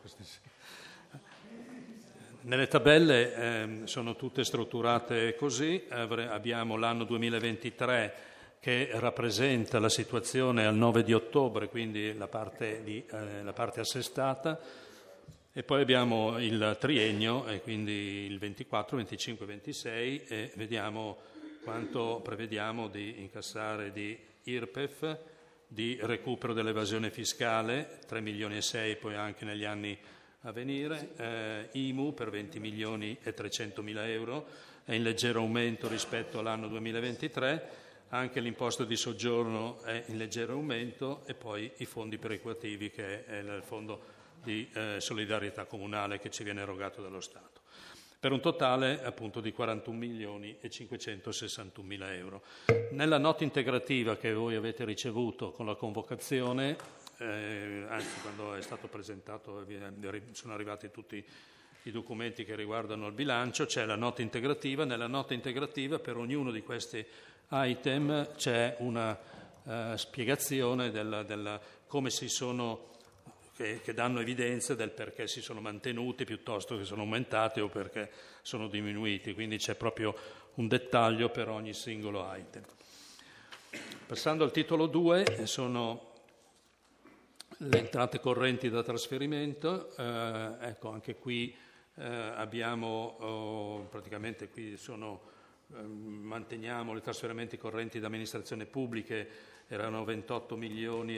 Nelle tabelle sono tutte strutturate così. Abbiamo l'anno 2023 che rappresenta la situazione al 9 di ottobre, quindi la parte assestata, e poi abbiamo il triennio, e quindi il 24, 25, 26, e vediamo quanto prevediamo di incassare di IRPEF, di recupero dell'evasione fiscale, 3 milioni e 6, poi anche negli anni a venire, IMU per 20 milioni e 300 mila euro, è in leggero aumento rispetto all'anno 2023, anche l'imposta di soggiorno è in leggero aumento, e poi i fondi perequativi, che è il fondo di solidarietà comunale che ci viene erogato dallo Stato, per un totale appunto di 41 milioni e 561 mila euro. Nella nota integrativa che voi avete ricevuto con la convocazione, anzi quando è stato presentato sono arrivati tutti i documenti che riguardano il bilancio, c'è la nota integrativa. Nella nota integrativa per ognuno di questi item c'è una spiegazione della come si sono, che danno evidenza del perché si sono mantenuti piuttosto che sono aumentati o perché sono diminuiti, quindi c'è proprio un dettaglio per ogni singolo item. Passando al titolo 2, sono le entrate correnti da trasferimento. Ecco, anche qui abbiamo praticamente qui manteniamo i trasferimenti correnti da amministrazioni pubbliche, erano 28 milioni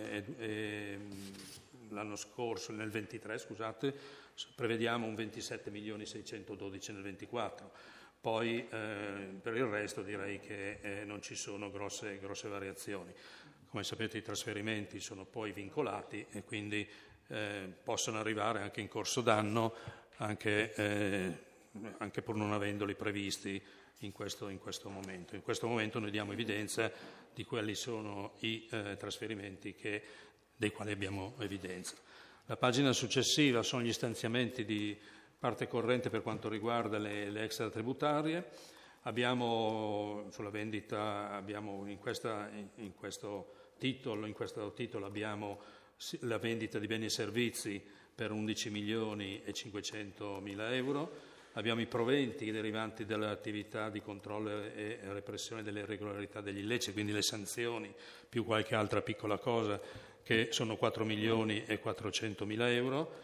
l'anno scorso, nel 23, scusate, prevediamo un 27 milioni 612 nel 24. Poi per il resto direi che non ci sono grosse variazioni. come sapete i trasferimenti sono poi vincolati e quindi possono arrivare anche in corso d'anno, anche pur non avendoli previsti in questo momento. In questo momento noi diamo evidenza di quali sono i trasferimenti dei quali abbiamo evidenza. La pagina successiva sono gli stanziamenti di parte corrente per quanto riguarda le extratributarie. Abbiamo sulla vendita, in questo titolo abbiamo la vendita di beni e servizi per 11 milioni e 500 mila euro. Abbiamo i proventi derivanti dall'attività di controllo e repressione delle irregolarità degli illeciti, quindi le sanzioni più qualche altra piccola cosa, che sono 4 milioni e 400 mila euro.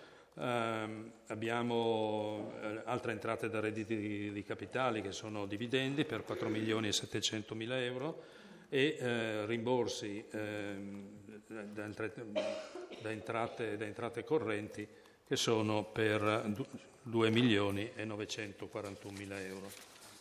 Abbiamo altre entrate da redditi di capitali che sono dividendi per 4 milioni e 700 mila euro e rimborsi da entrate correnti che sono per 2 milioni e 941 mila euro.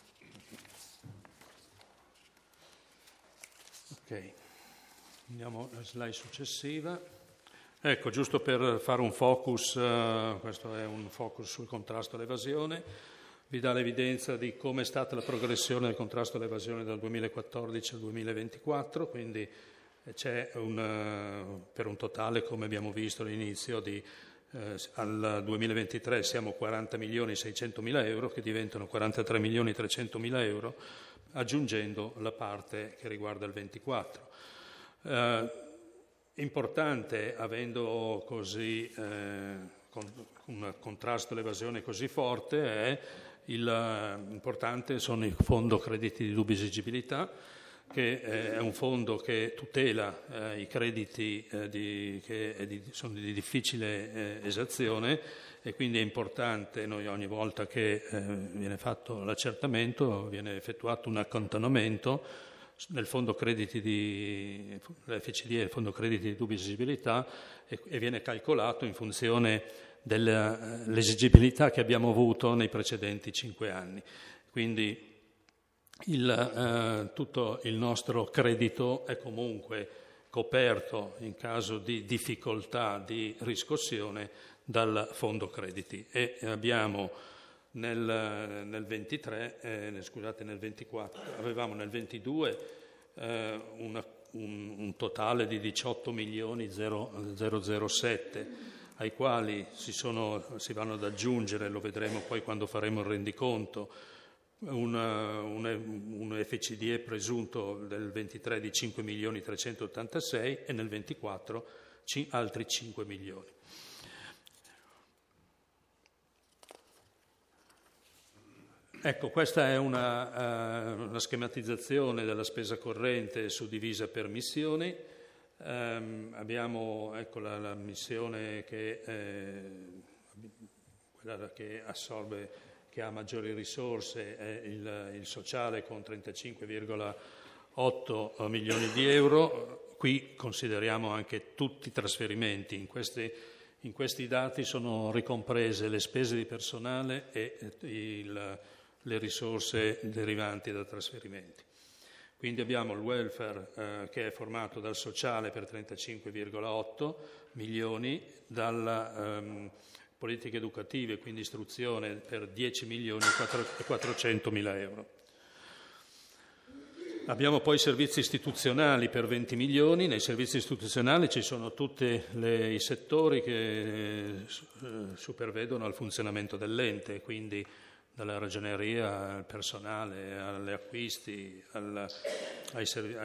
Ok, andiamo alla slide successiva. Ecco, giusto per fare un focus, questo è un focus sul contrasto all'evasione, vi dà l'evidenza di come è stata la progressione del contrasto all'evasione dal 2014 al 2024, quindi c'è per un totale, come abbiamo visto all'inizio, al 2023 siamo 40 milioni e 600 mila euro che diventano 43 milioni e 300 mila euro, aggiungendo la parte che riguarda il 24. Importante, avendo così un contrasto all'evasione così forte, importante sono i fondo crediti di dubbia esigibilità, che è un fondo che tutela i crediti che sono di difficile esazione e quindi è importante, noi ogni volta che viene fatto l'accertamento viene effettuato un accantonamento nel fondo crediti l'FCD è il fondo crediti di dubbia esigibilità e viene calcolato in funzione dell'esigibilità che abbiamo avuto nei precedenti 5 anni. Quindi tutto il nostro credito è comunque coperto in caso di difficoltà di riscossione dal fondo crediti e abbiamo nel 24 avevamo nel 22 un totale di 18 milioni 007 ai quali si vanno ad aggiungere, lo vedremo poi quando faremo il rendiconto, un FCDE presunto del 23 di 5 milioni 386 e nel 24 altri 5 milioni. Ecco, questa è una schematizzazione della spesa corrente suddivisa per missioni. Abbiamo la missione quella che assorbe, che ha maggiori risorse, è il sociale con 35,8 milioni di euro. Qui consideriamo anche tutti i trasferimenti. In questi dati sono ricomprese le spese di personale e le risorse derivanti da trasferimenti. Quindi abbiamo il welfare che è formato dal sociale per 35,8 milioni, dalle politiche educative, quindi istruzione, per 10 milioni e 400 mila euro. Abbiamo poi i servizi istituzionali per 20 milioni. Nei servizi istituzionali ci sono tutti i settori che supervedono al funzionamento dell'ente, quindi dalla ragioneria al personale, agli acquisti, ai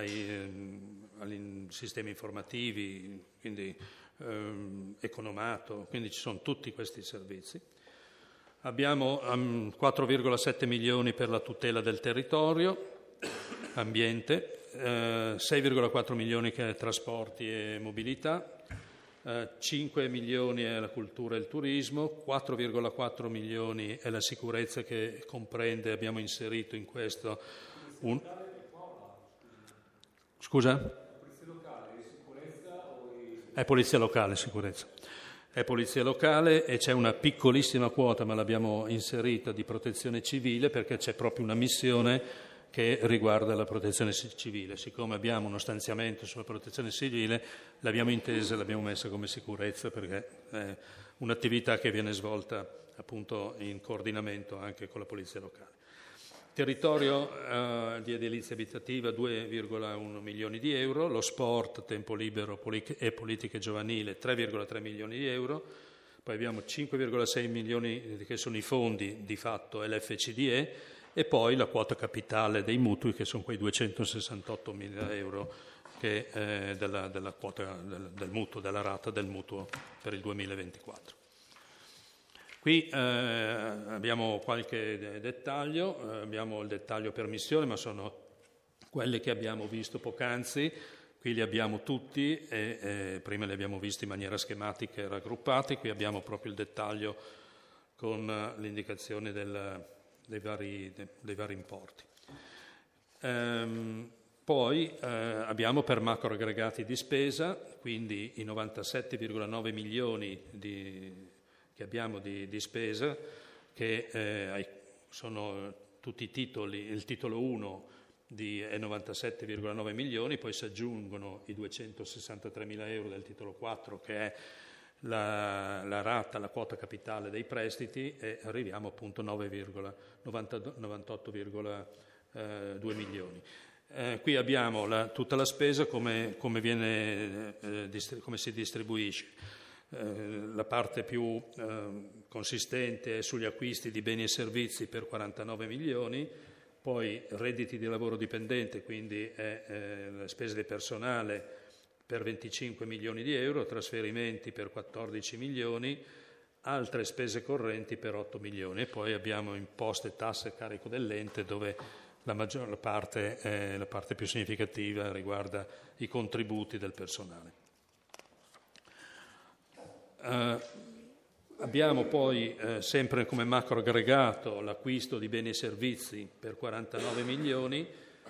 sistemi informativi, quindi economato, quindi ci sono tutti questi servizi. Abbiamo 4,7 milioni per la tutela del territorio, ambiente, 6,4 milioni che è trasporti e mobilità, 5 milioni è la cultura e il turismo, 4,4 milioni è la sicurezza che comprende, abbiamo inserito in questo Scusa? È polizia locale, sicurezza. È polizia locale e c'è una piccolissima quota, ma l'abbiamo inserita, di protezione civile perché c'è proprio una missione che riguarda la protezione civile. Siccome abbiamo uno stanziamento sulla protezione civile, l'abbiamo intesa e l'abbiamo messa come sicurezza, perché è un'attività che viene svolta appunto in coordinamento anche con la Polizia Locale. Territorio di edilizia abitativa 2,1 milioni di euro, lo sport, tempo libero e politiche giovanili 3,3 milioni di euro, poi abbiamo 5,6 milioni che sono i fondi di fatto LFCDE e poi la quota capitale dei mutui che sono quei 268 mila euro che, della quota del mutuo, della rata del mutuo per il 2024. Qui abbiamo qualche dettaglio, abbiamo il dettaglio per missione, ma sono quelli che abbiamo visto poc'anzi, qui li abbiamo tutti e prima li abbiamo visti in maniera schematica e raggruppati, qui abbiamo proprio il dettaglio con l'indicazione dei vari importi. Poi abbiamo per macro aggregati di spesa, quindi i 97,9 milioni che abbiamo di spesa, che sono tutti i titoli, il titolo 1 è 97,9 milioni, poi si aggiungono i 263 mila euro del titolo 4 che è la rata, la quota capitale dei prestiti e arriviamo appunto a 98,2 milioni. Qui abbiamo tutta la spesa come si distribuisce. La parte più consistente è sugli acquisti di beni e servizi per 49 milioni, poi redditi di lavoro dipendente, quindi la spesa di personale per 25 milioni di euro, trasferimenti per 14 milioni, altre spese correnti per 8 milioni e poi abbiamo imposte, tasse e carico dell'ente dove la parte più significativa riguarda i contributi del personale. Abbiamo poi sempre come macro aggregato l'acquisto di beni e servizi per 49 milioni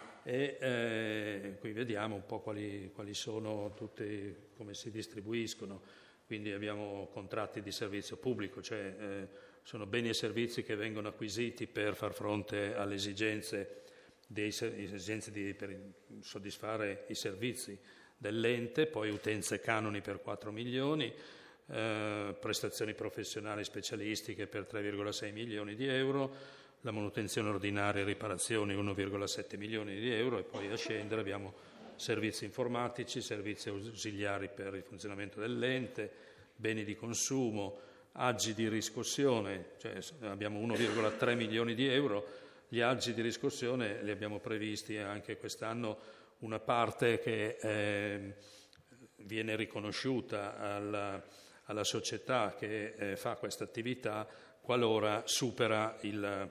e qui vediamo un po' quali sono tutti, come si distribuiscono. Quindi abbiamo contratti di servizio pubblico, cioè sono beni e servizi che vengono acquisiti per far fronte alle esigenze per soddisfare i servizi dell'ente, poi utenze e canoni per 4 milioni, prestazioni professionali specialistiche per 3,6 milioni di euro, la manutenzione ordinaria e riparazioni 1,7 milioni di euro e poi a scendere abbiamo servizi informatici, servizi ausiliari per il funzionamento dell'ente, beni di consumo, aggi di riscossione, cioè abbiamo 1,3 milioni di euro. Gli aggi di riscossione li abbiamo previsti anche quest'anno, una parte che viene riconosciuta alla società che fa questa attività qualora supera il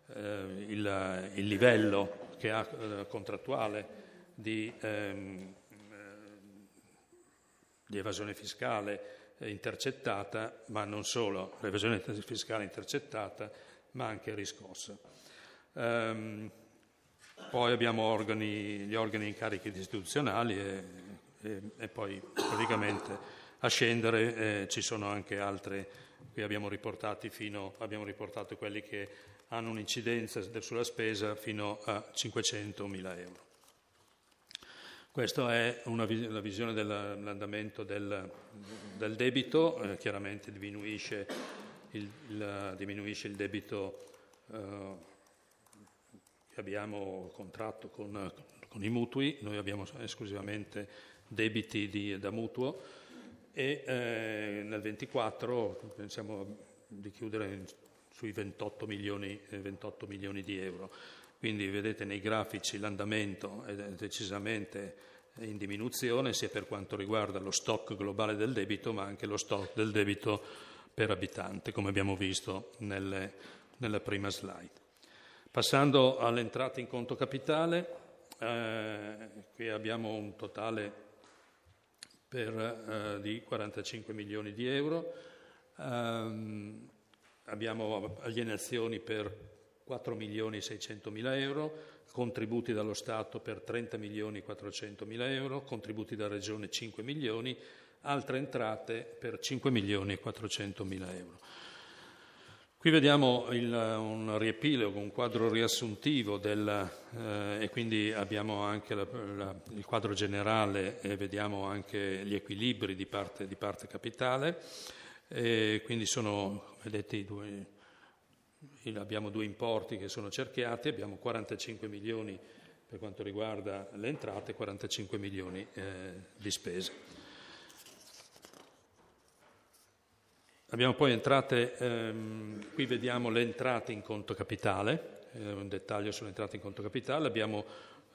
livello che ha contrattuale di evasione fiscale intercettata, ma non solo l'evasione fiscale intercettata, ma anche riscossa. Poi abbiamo gli organi incarichi istituzionali e poi praticamente a scendere ci sono anche altre. Qui abbiamo riportato quelli che hanno un'incidenza sulla spesa fino a 500.000 euro. Questa è la visione dell'andamento del debito, chiaramente diminuisce il debito che abbiamo contratto con i mutui, noi abbiamo esclusivamente debiti da mutuo e nel 24 pensiamo di chiudere sui 28 milioni di euro. Quindi vedete nei grafici l'andamento è decisamente in diminuzione sia per quanto riguarda lo stock globale del debito ma anche lo stock del debito per abitante, come abbiamo visto nella prima slide. Passando alle entrate in conto capitale, qui abbiamo un totale di 45 milioni di euro, abbiamo alienazioni per 4 milioni e 600 mila euro, contributi dallo Stato per 30 milioni e 400 mila euro, contributi da Regione 5 milioni, altre entrate per 5 milioni e 400 mila euro. Qui vediamo un riepilogo, un quadro riassuntivo e quindi abbiamo anche il quadro generale e vediamo anche gli equilibri di parte capitale. E quindi vedete abbiamo due importi che sono cerchiati, abbiamo 45 milioni per quanto riguarda le entrate e 45 milioni di spese. Abbiamo poi entrate, qui vediamo le entrate in conto capitale, un dettaglio sulle entrate in conto capitale, abbiamo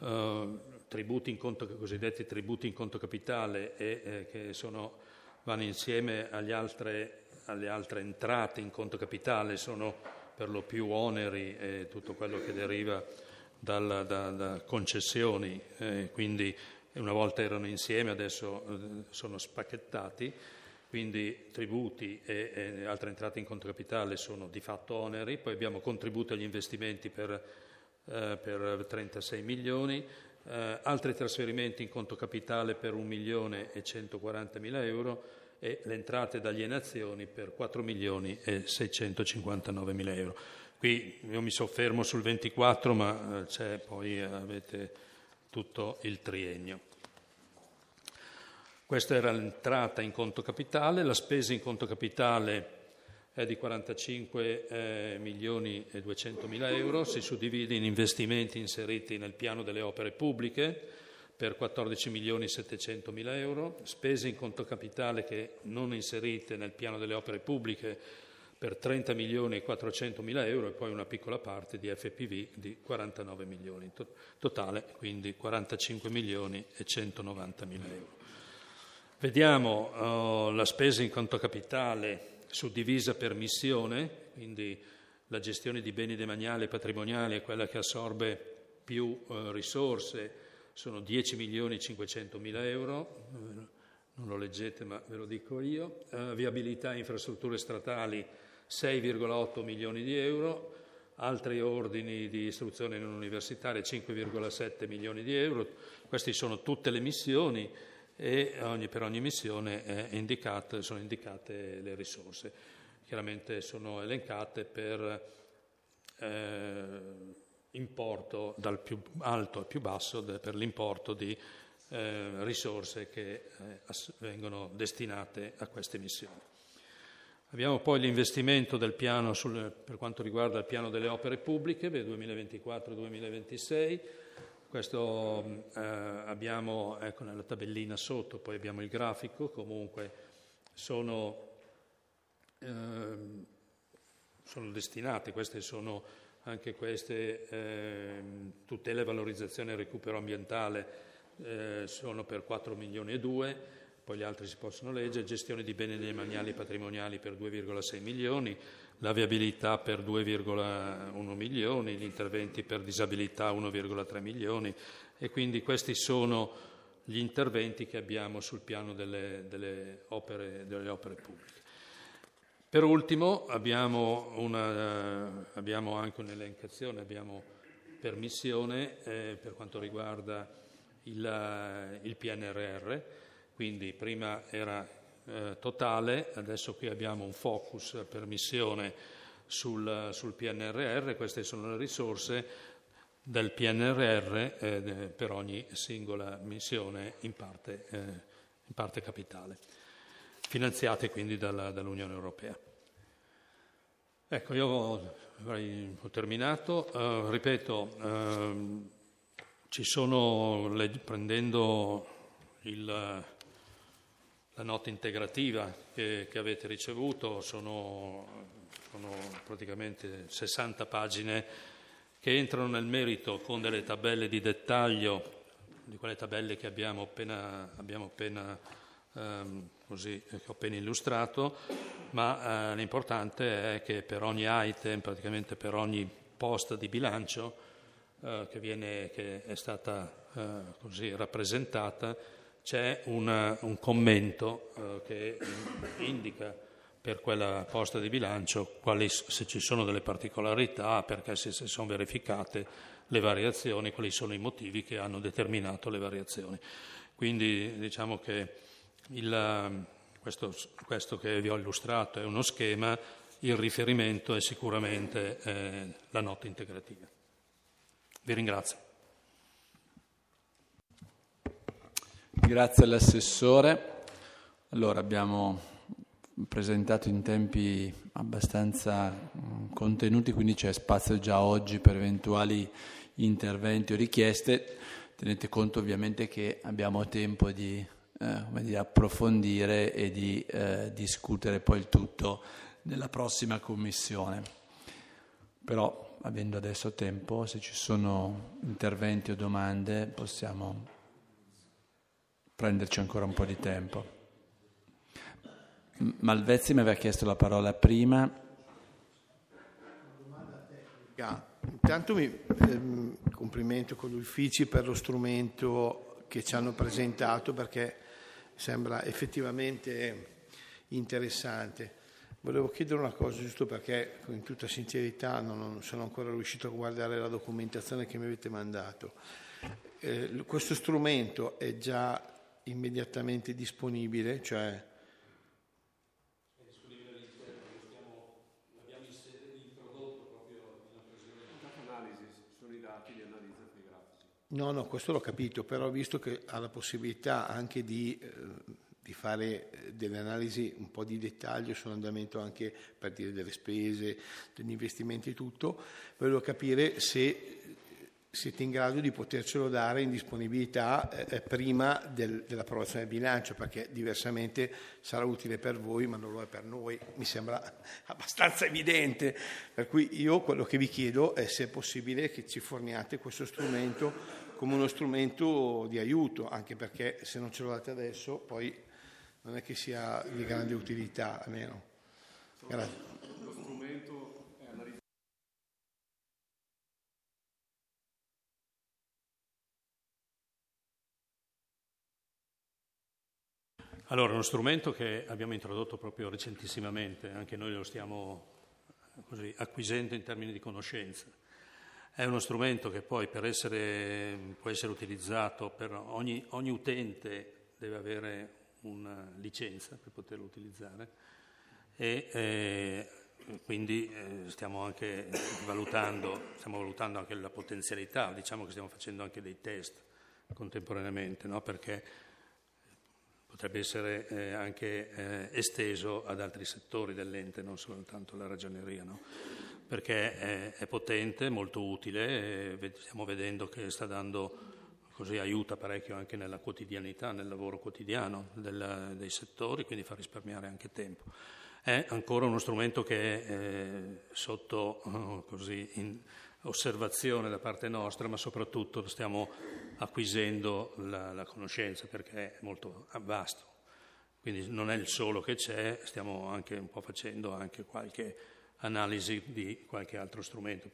cosiddetti tributi in conto capitale che vanno insieme alle altre entrate in conto capitale, sono per lo più oneri e tutto quello che deriva da concessioni, quindi una volta erano insieme, adesso sono spacchettati. Quindi tributi e altre entrate in conto capitale sono di fatto oneri, poi abbiamo contributi agli investimenti per 36 milioni, altri trasferimenti in conto capitale per 1.140.000 euro e le entrate da alienazioni per 4.659.000 euro. Qui io mi soffermo sul 24, ma poi avete tutto il triennio. Questa era l'entrata in conto capitale, la spesa in conto capitale è di 45.200.000 euro, si suddivide in investimenti inseriti nel piano delle opere pubbliche per 14.700.000 euro, spese in conto capitale che non inserite nel piano delle opere pubbliche per 30.400.000 euro e poi una piccola parte di FPV di 49 milioni, totale quindi 45.190.000 euro. Vediamo la spesa in conto capitale suddivisa per missione, quindi la gestione di beni demaniali e patrimoniali è quella che assorbe più risorse, sono 10.500.000 euro, non lo leggete ma ve lo dico io, viabilità e infrastrutture stradali 6,8 milioni di euro, altri ordini di istruzione non universitaria 5,7 milioni di euro, queste sono tutte le missioni e per ogni missione sono indicate le risorse. Chiaramente sono elencate per importo dal più alto al più basso per l'importo di risorse che vengono destinate a queste missioni. Abbiamo poi l'investimento del piano per quanto riguarda il piano delle opere pubbliche per 2024-2026. Questo abbiamo, nella tabellina sotto, poi abbiamo il grafico, comunque sono destinati, anche queste tutele, valorizzazione e recupero ambientale sono per 4 milioni e 2, poi gli altri si possono leggere, gestione di beni demaniali e patrimoniali per 2,6 milioni, la viabilità per 2,1 milioni, gli interventi per disabilità 1,3 milioni e quindi questi sono gli interventi che abbiamo sul piano delle opere pubbliche. Per ultimo abbiamo anche un'elencazione, abbiamo per missione per quanto riguarda il PNRR, quindi prima era totale, adesso qui abbiamo un focus per missione sul PNRR, queste sono le risorse del PNRR per ogni singola missione in parte capitale, finanziate quindi dall'Unione Europea. Ecco, io ho terminato, ripeto, prendendo la nota integrativa che avete ricevuto, sono praticamente 60 pagine che entrano nel merito con delle tabelle di dettaglio, di quelle tabelle che che ho appena illustrato, ma l'importante è che per ogni item, praticamente per ogni posta di bilancio che è stata così rappresentata, c'è un commento che indica per quella posta di bilancio se ci sono delle particolarità, perché se sono verificate le variazioni, quali sono i motivi che hanno determinato le variazioni. Quindi diciamo che questo che vi ho illustrato è uno schema il riferimento è sicuramente la nota integrativa. Vi ringrazio. Grazie all'assessore. Allora, abbiamo presentato in tempi abbastanza contenuti, quindi c'è spazio già oggi per eventuali interventi o richieste. Tenete conto ovviamente che abbiamo tempo di approfondire e di discutere poi il tutto nella prossima commissione. Però, avendo adesso tempo, se ci sono interventi o domande, possiamo prenderci ancora un po' di tempo. Malvezzi mi aveva chiesto la parola prima. Intanto mi complimento con gli uffici per lo strumento che ci hanno presentato, perché sembra effettivamente interessante. Volevo chiedere una cosa, giusto perché in tutta sincerità non sono ancora riuscito a guardare la documentazione che mi avete mandato. Questo strumento è già immediatamente disponibile, cioè No, questo l'ho capito, però visto che ha la possibilità anche di fare delle analisi un po' di dettaglio sull'andamento anche per dire delle spese, degli investimenti e tutto, volevo capire se siete in grado di potercelo dare in disponibilità prima dell'approvazione del bilancio, perché diversamente sarà utile per voi ma non lo è per noi, mi sembra abbastanza evidente, per cui io quello che vi chiedo è se è possibile che ci forniate questo strumento come uno strumento di aiuto, anche perché se non ce lo date adesso poi non è che sia di grande utilità, almeno. Grazie. Lo strumento è analizzato. Allora, uno strumento che abbiamo introdotto proprio recentissimamente, anche noi lo stiamo così acquisendo in termini di conoscenza. È uno strumento che poi può essere utilizzato per ogni utente, deve avere una licenza per poterlo utilizzare e quindi stiamo valutando anche la potenzialità, diciamo che stiamo facendo anche dei test contemporaneamente, no? Perché potrebbe essere anche esteso ad altri settori dell'ente, non soltanto la ragioneria, no? Perché è potente, molto utile, e stiamo vedendo che sta dando, così aiuta parecchio anche nella quotidianità, nel lavoro quotidiano dei settori, quindi fa risparmiare anche tempo. È ancora uno strumento che è sotto in osservazione da parte nostra, ma soprattutto stiamo acquisendo la conoscenza perché è molto vasto. Quindi non è il solo che c'è, stiamo anche un po' facendo anche qualche analisi di qualche altro strumento.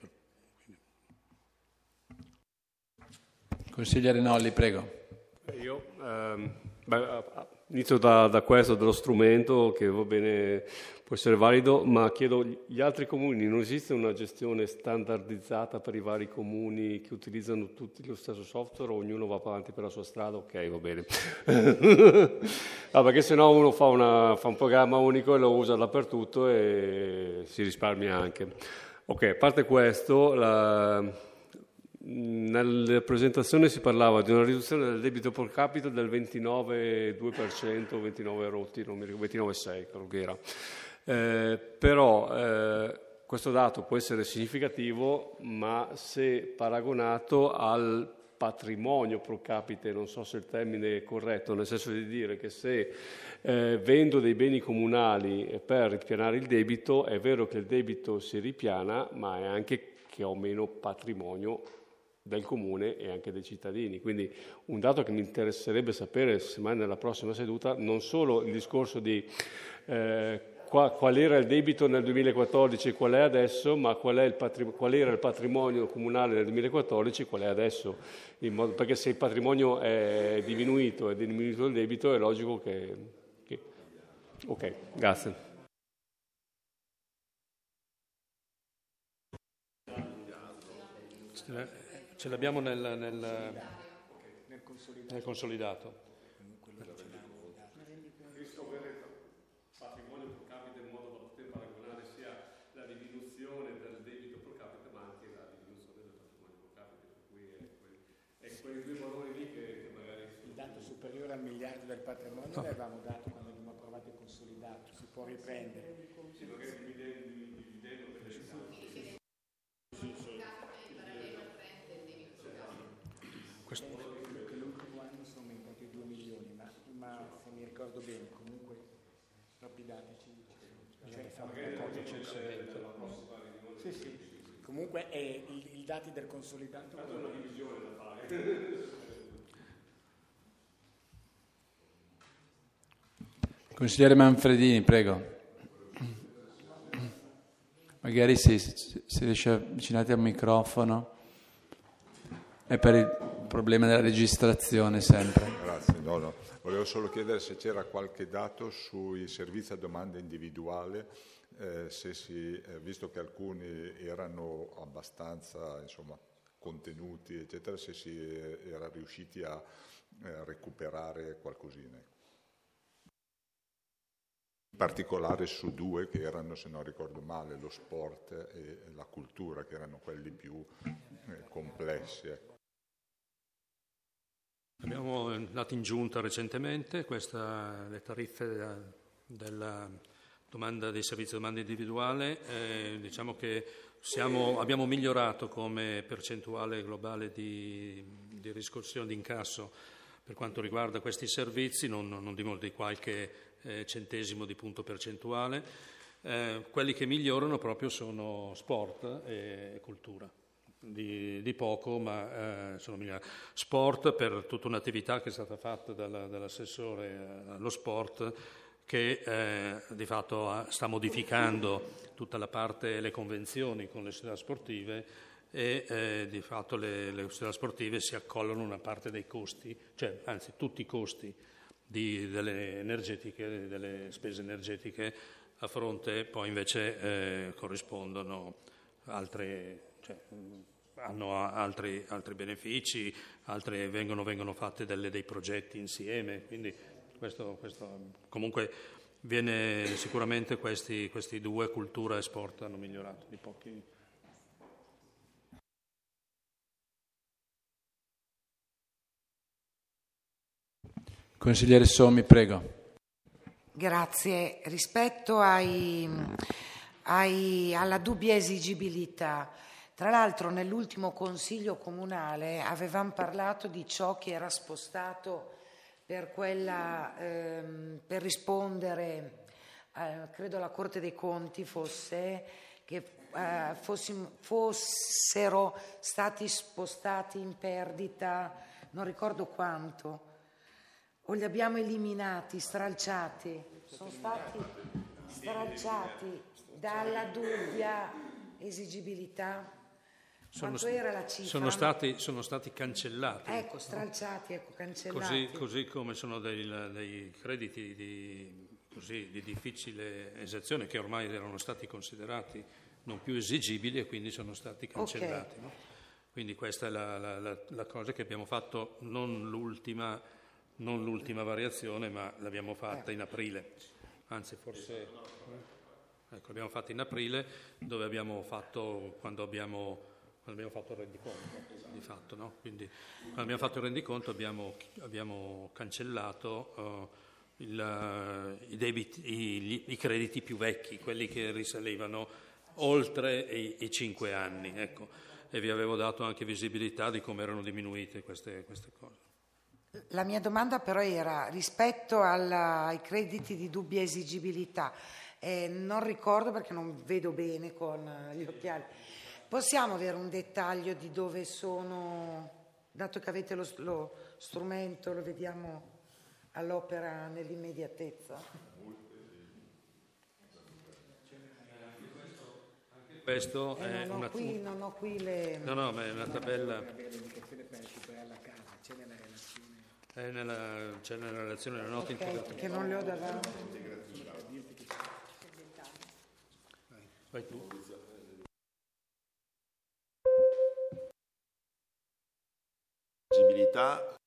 Consigliere Nolli, prego. Io inizio da questo, dello strumento, che va bene, può essere valido, ma chiedo, gli altri comuni, non esiste una gestione standardizzata per i vari comuni che utilizzano tutti lo stesso software, o ognuno va avanti per la sua strada? Ok, va bene. No, perché sennò uno fa un programma unico e lo usa dappertutto e si risparmia anche. Ok, a parte questo, nella presentazione si parlava di una riduzione del debito pro capite del 29,2%, 29 rotti, non mi ricordo, 29,6 credo che era. Però questo dato può essere significativo, ma se paragonato al patrimonio pro capite, non so se il termine è corretto, nel senso di dire che se vendo dei beni comunali per ripianare il debito, è vero che il debito si ripiana, ma è anche che ho meno patrimonio del comune e anche dei cittadini. Quindi un dato che mi interesserebbe sapere, semmai nella prossima seduta, non solo il discorso di qual era il debito nel 2014 e qual è adesso, ma qual era il patrimonio comunale nel 2014 e qual è adesso, perché se il patrimonio è diminuito il debito, è logico che... Ok, grazie. Ce l'abbiamo nel consolidato. Patrimonio pro capite in modo da poter paragonare sia superiore al miliardo del patrimonio l'avevamo dato quando abbiamo approvato il consolidato, si può riprendere. Credo che l'ultimo anno sono aumentati 2 milioni, ma se mi ricordo bene, comunque troppi dati ci sì. Comunque è i dati del consolidato. Una divisione da fare. Consigliere Manfredini, prego. Magari se riesce a avvicinare al microfono. È per il problema della registrazione sempre. Grazie, no. Volevo solo chiedere se c'era qualche dato sui servizi a domanda individuale, visto che alcuni erano abbastanza contenuti, eccetera, se si era riusciti a recuperare qualcosina. In particolare su 2 che erano, se non ricordo male, lo sport e la cultura, che erano quelli più complessi. Ecco. Abbiamo dato in giunta recentemente le tariffe della domanda dei servizi di domanda individuale. Diciamo che abbiamo migliorato come percentuale globale di riscossione di incasso per quanto riguarda questi servizi, non di qualche centesimo di punto percentuale. Quelli che migliorano proprio sono sport e cultura. Di poco, ma sono migliorati. Sport per tutta un'attività che è stata fatta dall'assessore allo sport, che di fatto sta modificando tutta la parte, le convenzioni con le società sportive, e di fatto le società sportive si accollano una parte dei costi, cioè anzi tutti i costi delle spese energetiche, a fronte poi invece corrispondono altre, hanno altri benefici, vengono fatte dei progetti insieme, quindi questo comunque viene sicuramente questi 2, cultura e sport, hanno migliorato di pochi. Consigliere Sommi, prego. Grazie. Rispetto alla dubbia esigibilità, tra l'altro nell'ultimo Consiglio Comunale avevamo parlato di ciò che era spostato per rispondere, credo alla Corte dei Conti fossero stati spostati in perdita, non ricordo quanto, o li abbiamo eliminati, stralciati, sono stati stralciati dalla dubbia esigibilità. Quanto era la cifra? Sono stati cancellati. Ecco, stralciati, cancellati. Così come sono dei crediti di difficile esazione che ormai erano stati considerati non più esigibili e quindi sono stati cancellati. Okay. No? Quindi questa è la cosa che abbiamo fatto, non l'ultima variazione, ma l'abbiamo fatta in aprile. Anzi, forse l'abbiamo fatta in aprile, dove quando abbiamo fatto il rendiconto, di fatto, no? Quindi quando abbiamo fatto il rendiconto abbiamo cancellato i debiti, i crediti più vecchi, quelli che risalivano oltre i 5 anni, ecco. E vi avevo dato anche visibilità di come erano diminuite queste cose. La mia domanda però era rispetto ai crediti di dubbia esigibilità, non ricordo perché non vedo bene con gli occhiali. Possiamo avere un dettaglio di dove sono, dato che avete lo strumento, lo vediamo all'opera nell'immediatezza? Questo è non ho qui le... No, ma è una tabella. C'è nella relazione della nota integrativa. Che non le ho davanti. Vai tu. Visibilità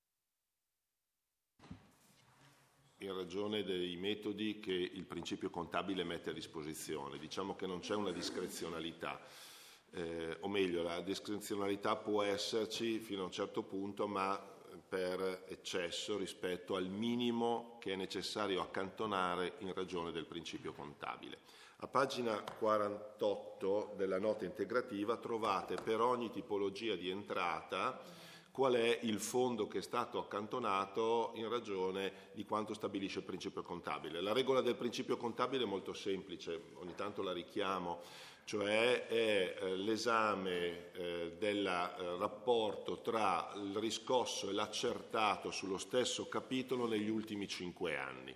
in ragione dei metodi che il principio contabile mette a disposizione. Diciamo che non c'è una discrezionalità, o meglio, la discrezionalità può esserci fino a un certo punto, ma per eccesso rispetto al minimo che è necessario accantonare in ragione del principio contabile. A pagina 48 della nota integrativa trovate per ogni tipologia di entrata qual è il fondo che è stato accantonato in ragione di quanto stabilisce il principio contabile. La regola del principio contabile è molto semplice, ogni tanto la richiamo, cioè è l'esame del rapporto tra il riscosso e l'accertato sullo stesso capitolo negli ultimi 5 anni.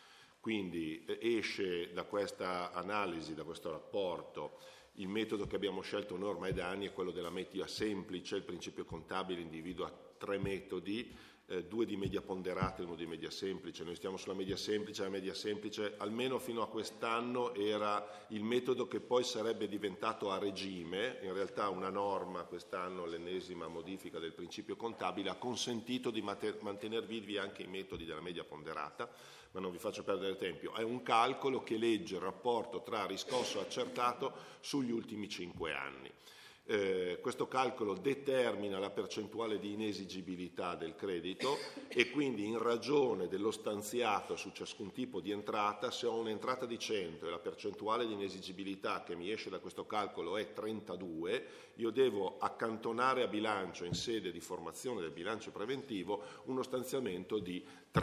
Quindi esce da questa analisi, da questo rapporto, il metodo che abbiamo scelto noi ormai da anni è quello della media semplice. Il principio contabile individua 3 metodi, 2 di media ponderata e 1 di media semplice. Noi stiamo sulla media semplice. La media semplice, almeno fino a quest'anno, era il metodo che poi sarebbe diventato a regime. In realtà una norma, quest'anno l'ennesima modifica del principio contabile, ha consentito di mantenere vivi anche i metodi della media ponderata, ma non vi faccio perdere tempo. È un calcolo che legge il rapporto tra riscosso e accertato sugli ultimi 5 anni. Questo calcolo determina la percentuale di inesigibilità del credito e quindi in ragione dello stanziato su ciascun tipo di entrata, se ho un'entrata di 100 e la percentuale di inesigibilità che mi esce da questo calcolo è 32, io devo accantonare a bilancio in sede di formazione del bilancio preventivo uno stanziamento di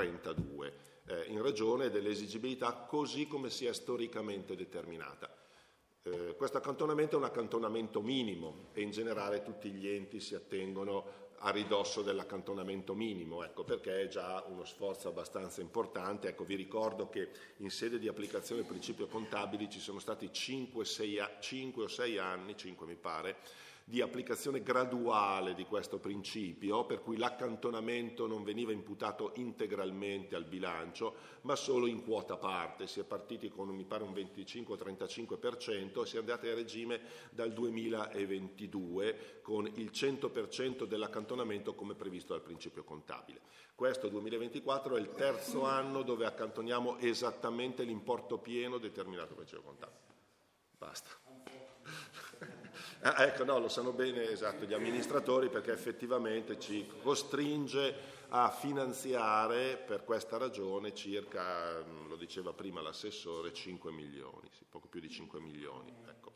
32 in ragione dell'esigibilità così come si è storicamente determinata. Questo accantonamento è un accantonamento minimo e in generale tutti gli enti si attengono a ridosso dell'accantonamento minimo, ecco, perché è già uno sforzo abbastanza importante. Ecco, vi ricordo che in sede di applicazione del principio contabile ci sono stati 5 o 6 anni, 5 mi pare, di applicazione graduale di questo principio, per cui l'accantonamento non veniva imputato integralmente al bilancio, ma solo in quota parte. Si è partiti con, mi pare, un 25-35% e si è andati a regime dal 2022 con il 100% dell'accantonamento come previsto dal principio contabile. Questo 2024 è il terzo anno dove accantoniamo esattamente l'importo pieno determinato dal principio contabile. Basta. Ecco, no, lo sanno bene, esatto, gli amministratori, perché effettivamente ci costringe a finanziare per questa ragione circa, lo diceva prima l'assessore, 5 milioni, sì, poco più di 5 milioni. Ecco.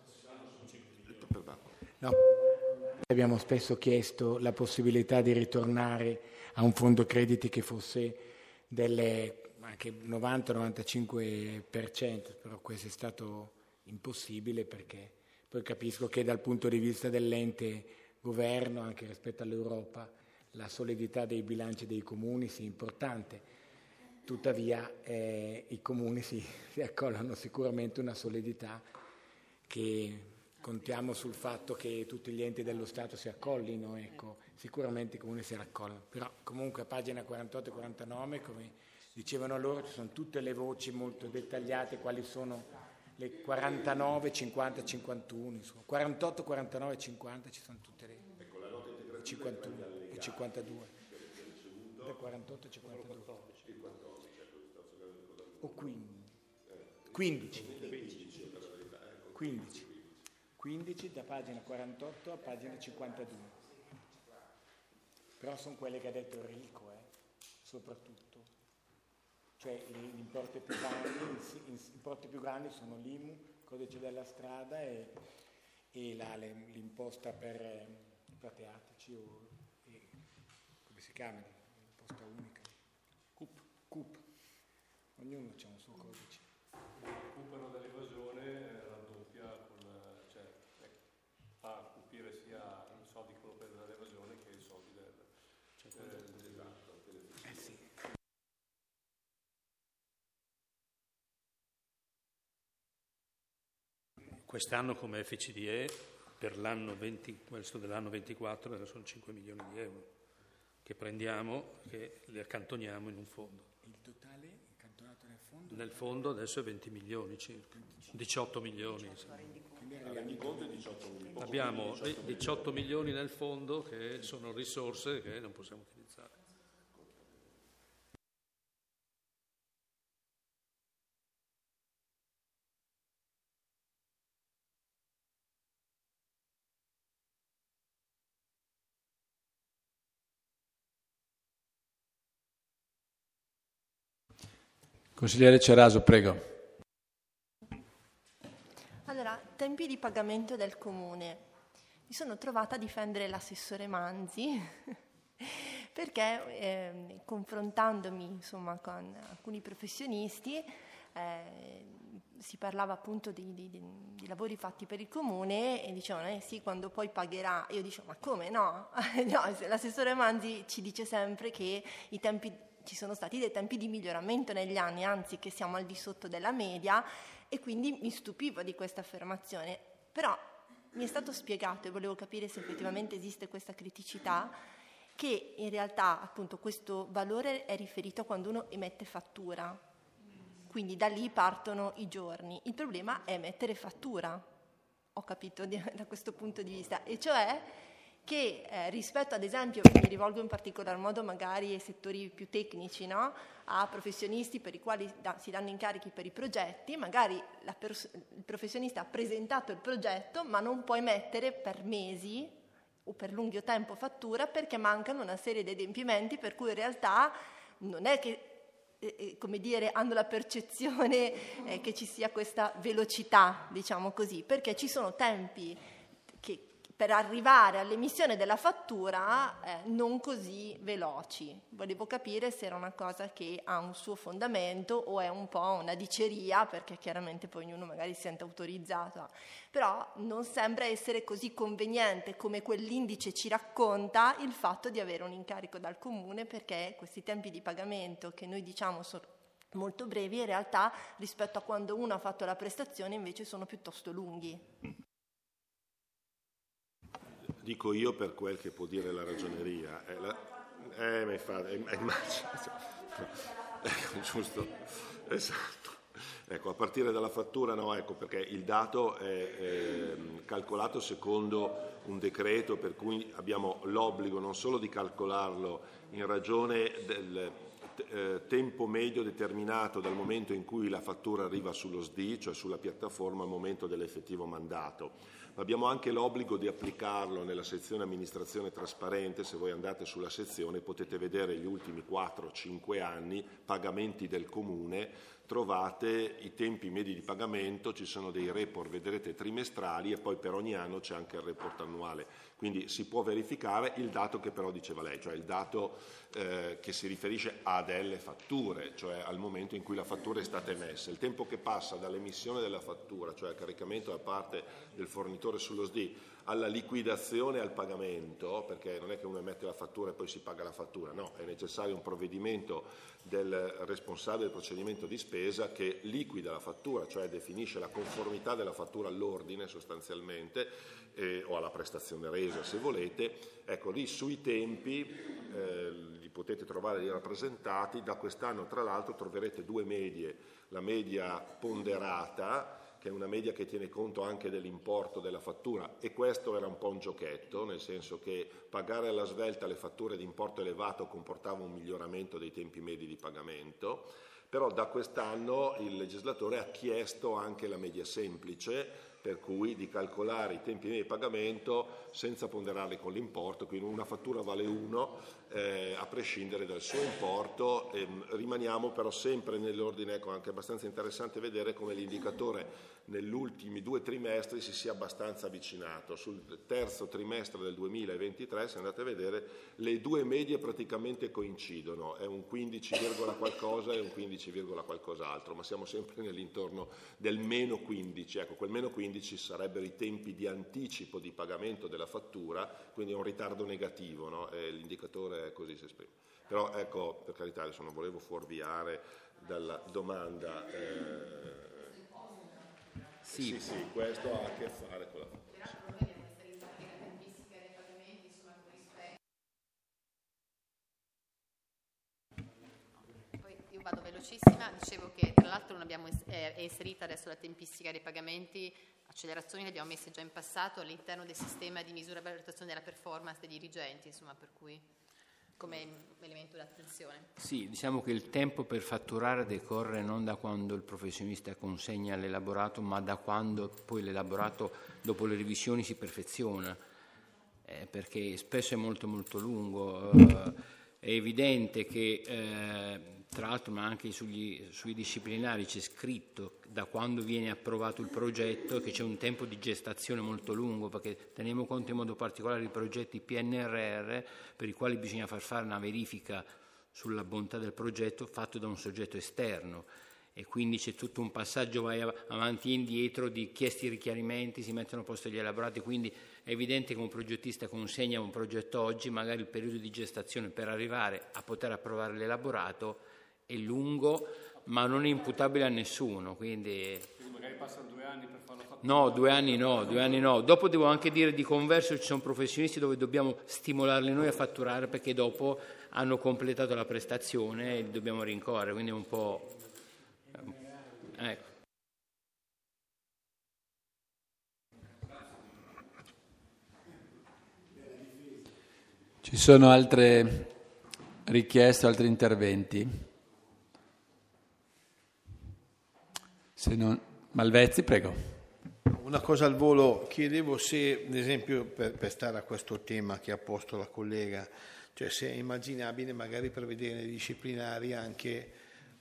No, abbiamo spesso chiesto la possibilità di ritornare a un fondo crediti che fosse anche 90-95%, però questo è stato impossibile perché poi capisco che dal punto di vista dell'ente governo, anche rispetto all'Europa, la solidità dei bilanci dei comuni sia importante. Tuttavia i comuni si accollano sicuramente una solidità che contiamo sul fatto che tutti gli enti dello Stato si accollino, ecco, sicuramente i comuni si raccolgono. Però comunque a pagina 48 e 49, come dicevano loro, ci sono tutte le voci molto dettagliate, quali sono le 49, 50, 51, insomma. 48, 49, 50 ci sono tutte le 51 e 52. Da 48 e 52. O 15. 15 da pagina 48 a pagina 52. Però sono quelle che ha detto Enrico, soprattutto. Cioè gli importi più grandi sono l'IMU, codice della strada e l'imposta per i plateatici come si chiama? L'imposta unica. CUP. Ognuno ha un suo codice. Recuperano dell'evasione raddoppia, cioè fa cupire sia i soldi che quello preso dall'evasione che i soldi del esatto. Sì. Quest'anno come FCDE per questo dell'anno 24 sono 5 milioni di euro che prendiamo, che li accantoniamo in un fondo. Il totale accantonato nel fondo? Nel fondo adesso è 20 milioni circa, 18 milioni. Abbiamo 18 milioni nel fondo che sono risorse che non possiamo utilizzare. Consigliere Ceraso, prego. Allora, tempi di pagamento del Comune. Mi sono trovata a difendere l'assessore Manzi perché confrontandomi insomma con alcuni professionisti si parlava appunto di lavori fatti per il Comune e dicevano sì, quando poi pagherà. Io dicevo ma come no? No, l'assessore Manzi ci dice sempre che ci sono stati dei tempi di miglioramento negli anni, anzi che siamo al di sotto della media, e quindi mi stupivo di questa affermazione. Però mi è stato spiegato, e volevo capire se effettivamente esiste questa criticità, che in realtà appunto questo valore è riferito a quando uno emette fattura, quindi da lì partono i giorni. Il problema è emettere fattura, ho capito da questo punto di vista, e cioè che rispetto ad esempio, mi rivolgo in particolar modo magari ai settori più tecnici, no? A professionisti per i quali si danno incarichi per i progetti, magari il professionista ha presentato il progetto ma non può emettere per mesi o per lungo tempo fattura perché mancano una serie di adempimenti, per cui in realtà non è che come dire, hanno la percezione che ci sia questa velocità, diciamo così, perché ci sono tempi che per arrivare all'emissione della fattura non così veloci. Volevo capire se era una cosa che ha un suo fondamento o è un po' una diceria, perché chiaramente poi ognuno magari si sente autorizzato. Però non sembra essere così conveniente come quell'indice ci racconta il fatto di avere un incarico dal Comune, perché questi tempi di pagamento che noi diciamo sono molto brevi, in realtà rispetto a quando uno ha fatto la prestazione invece sono piuttosto lunghi. Dico io per quel che può dire la ragioneria. Giusto, esatto. Ecco, a partire dalla fattura no, ecco, perché il dato è calcolato secondo un decreto per cui abbiamo l'obbligo non solo di calcolarlo in ragione del tempo medio determinato dal momento in cui la fattura arriva sullo SDI, cioè sulla piattaforma al momento dell'effettivo mandato. Ma abbiamo anche l'obbligo di applicarlo nella sezione amministrazione trasparente. Se voi andate sulla sezione potete vedere gli ultimi 4-5 anni, pagamenti del Comune, trovate i tempi medi di pagamento, ci sono dei report, vedrete, trimestrali, e poi per ogni anno c'è anche il report annuale. Quindi si può verificare il dato che però diceva lei, cioè il dato che si riferisce a delle fatture, cioè al momento in cui la fattura è stata emessa. Il tempo che passa dall'emissione della fattura, cioè al caricamento da parte del fornitore sullo SDI, alla liquidazione e al pagamento, perché non è che uno emette la fattura e poi si paga la fattura, no, è necessario un provvedimento del responsabile del procedimento di spesa che liquida la fattura, cioè definisce la conformità della fattura all'ordine sostanzialmente, o alla prestazione resa se volete. Ecco, lì sui tempi li potete trovare lì rappresentati. Da quest'anno tra l'altro troverete due medie, la media ponderata, che è una media che tiene conto anche dell'importo della fattura, e questo era un po' un giochetto, nel senso che pagare alla svelta le fatture di importo elevato comportava un miglioramento dei tempi medi di pagamento, però da quest'anno il legislatore ha chiesto anche la media semplice, per cui di calcolare i tempi di pagamento senza ponderarli con l'importo, quindi una fattura vale 1 a prescindere dal suo importo. Rimaniamo però sempre nell'ordine, ecco, anche abbastanza interessante vedere come l'indicatore negli ultimi 2 trimestri si sia abbastanza avvicinato. Sul terzo trimestre del 2023, se andate a vedere, le due medie praticamente coincidono, è un 15, qualcosa e un 15, qualcos'altro, ma siamo sempre nell'intorno del meno 15, ecco, quel meno 15 sarebbero i tempi di anticipo di pagamento della fattura, quindi è un ritardo negativo, no? L'indicatore è così si esprime. Però ecco, per carità, adesso non volevo fuorviare dalla domanda. Sì, questo ha a che fare con la fattura. Io vado velocissima, dicevo che tra l'altro non abbiamo è inserita adesso la tempistica dei pagamenti, accelerazioni le abbiamo messe già in passato all'interno del sistema di misura e valutazione della performance dei dirigenti, insomma, per cui come elemento d'attenzione. Sì, diciamo che il tempo per fatturare decorre non da quando il professionista consegna l'elaborato, ma da quando poi l'elaborato dopo le revisioni si perfeziona, perché spesso è molto molto lungo. È evidente che, tra l'altro, ma anche sui disciplinari c'è scritto da quando viene approvato il progetto che c'è un tempo di gestazione molto lungo, perché teniamo conto in modo particolare di progetti PNRR per i quali bisogna fare una verifica sulla bontà del progetto fatto da un soggetto esterno, e quindi c'è tutto un passaggio, vai avanti e indietro di chiesti e richiarimenti, si mettono a posto gli elaborati, quindi è evidente che un progettista consegna un progetto oggi, magari il periodo di gestazione per arrivare a poter approvare l'elaborato è lungo, ma non è imputabile a nessuno. Quindi magari passano 2 anni per farlo fatto. No, 2 anni no. Dopo devo anche dire di converso ci sono professionisti dove dobbiamo stimolarli noi a fatturare, perché dopo hanno completato la prestazione e li dobbiamo rincorrere, quindi è un po'... Ecco. Ci sono altre richieste, altri interventi? Se non... Malvezzi, prego. Una cosa al volo, chiedevo se, ad esempio, per stare a questo tema che ha posto la collega, cioè se è immaginabile magari prevedere nei disciplinari anche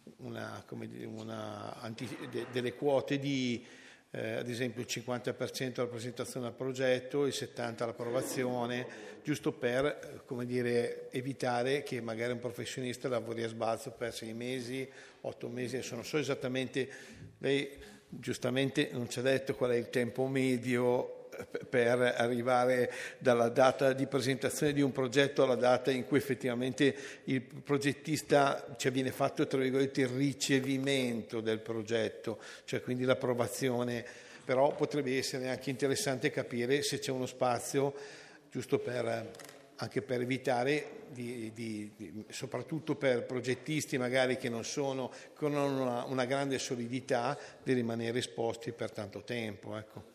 delle quote di, ad esempio, il 50% alla presentazione al progetto, il 70% all'approvazione, giusto per, evitare che magari un professionista lavori a sbalzo per 6 mesi, 8 mesi, adesso non so esattamente, lei giustamente non ci ha detto qual è il tempo medio per arrivare dalla data di presentazione di un progetto alla data in cui effettivamente il progettista, cioè viene fatto, tra virgolette, il ricevimento del progetto, cioè quindi l'approvazione. Però potrebbe essere anche interessante capire se c'è uno spazio giusto anche per evitare soprattutto per progettisti magari che non hanno una grande solidità, di rimanere esposti per tanto tempo, ecco.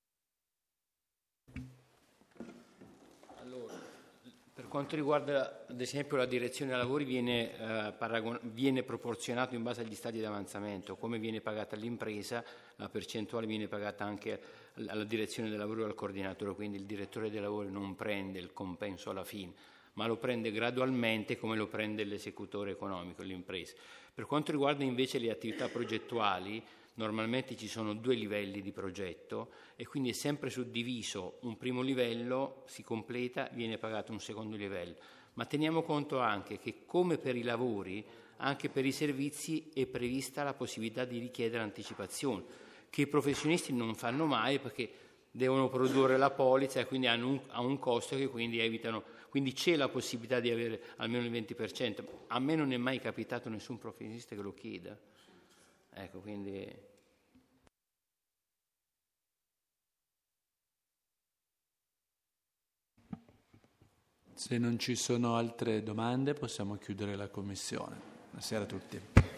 Per quanto riguarda ad esempio la direzione dei lavori viene proporzionato in base agli stadi di avanzamento, come viene pagata l'impresa, la percentuale viene pagata anche alla direzione dei lavori o al coordinatore, quindi il direttore dei lavori non prende il compenso alla fine, ma lo prende gradualmente come lo prende l'esecutore economico, l'impresa. Per quanto riguarda invece le attività progettuali, normalmente ci sono 2 livelli di progetto e quindi è sempre suddiviso: un primo livello si completa, viene pagato un secondo livello, ma teniamo conto anche che, come per i lavori, anche per i servizi è prevista la possibilità di richiedere anticipazione, che i professionisti non fanno mai perché devono produrre la polizza e quindi hanno un costo che quindi evitano, quindi c'è la possibilità di avere almeno il 20%. A me non è mai capitato nessun professionista che lo chieda. Ecco, quindi... Se non ci sono altre domande possiamo chiudere la commissione. Buonasera a tutti.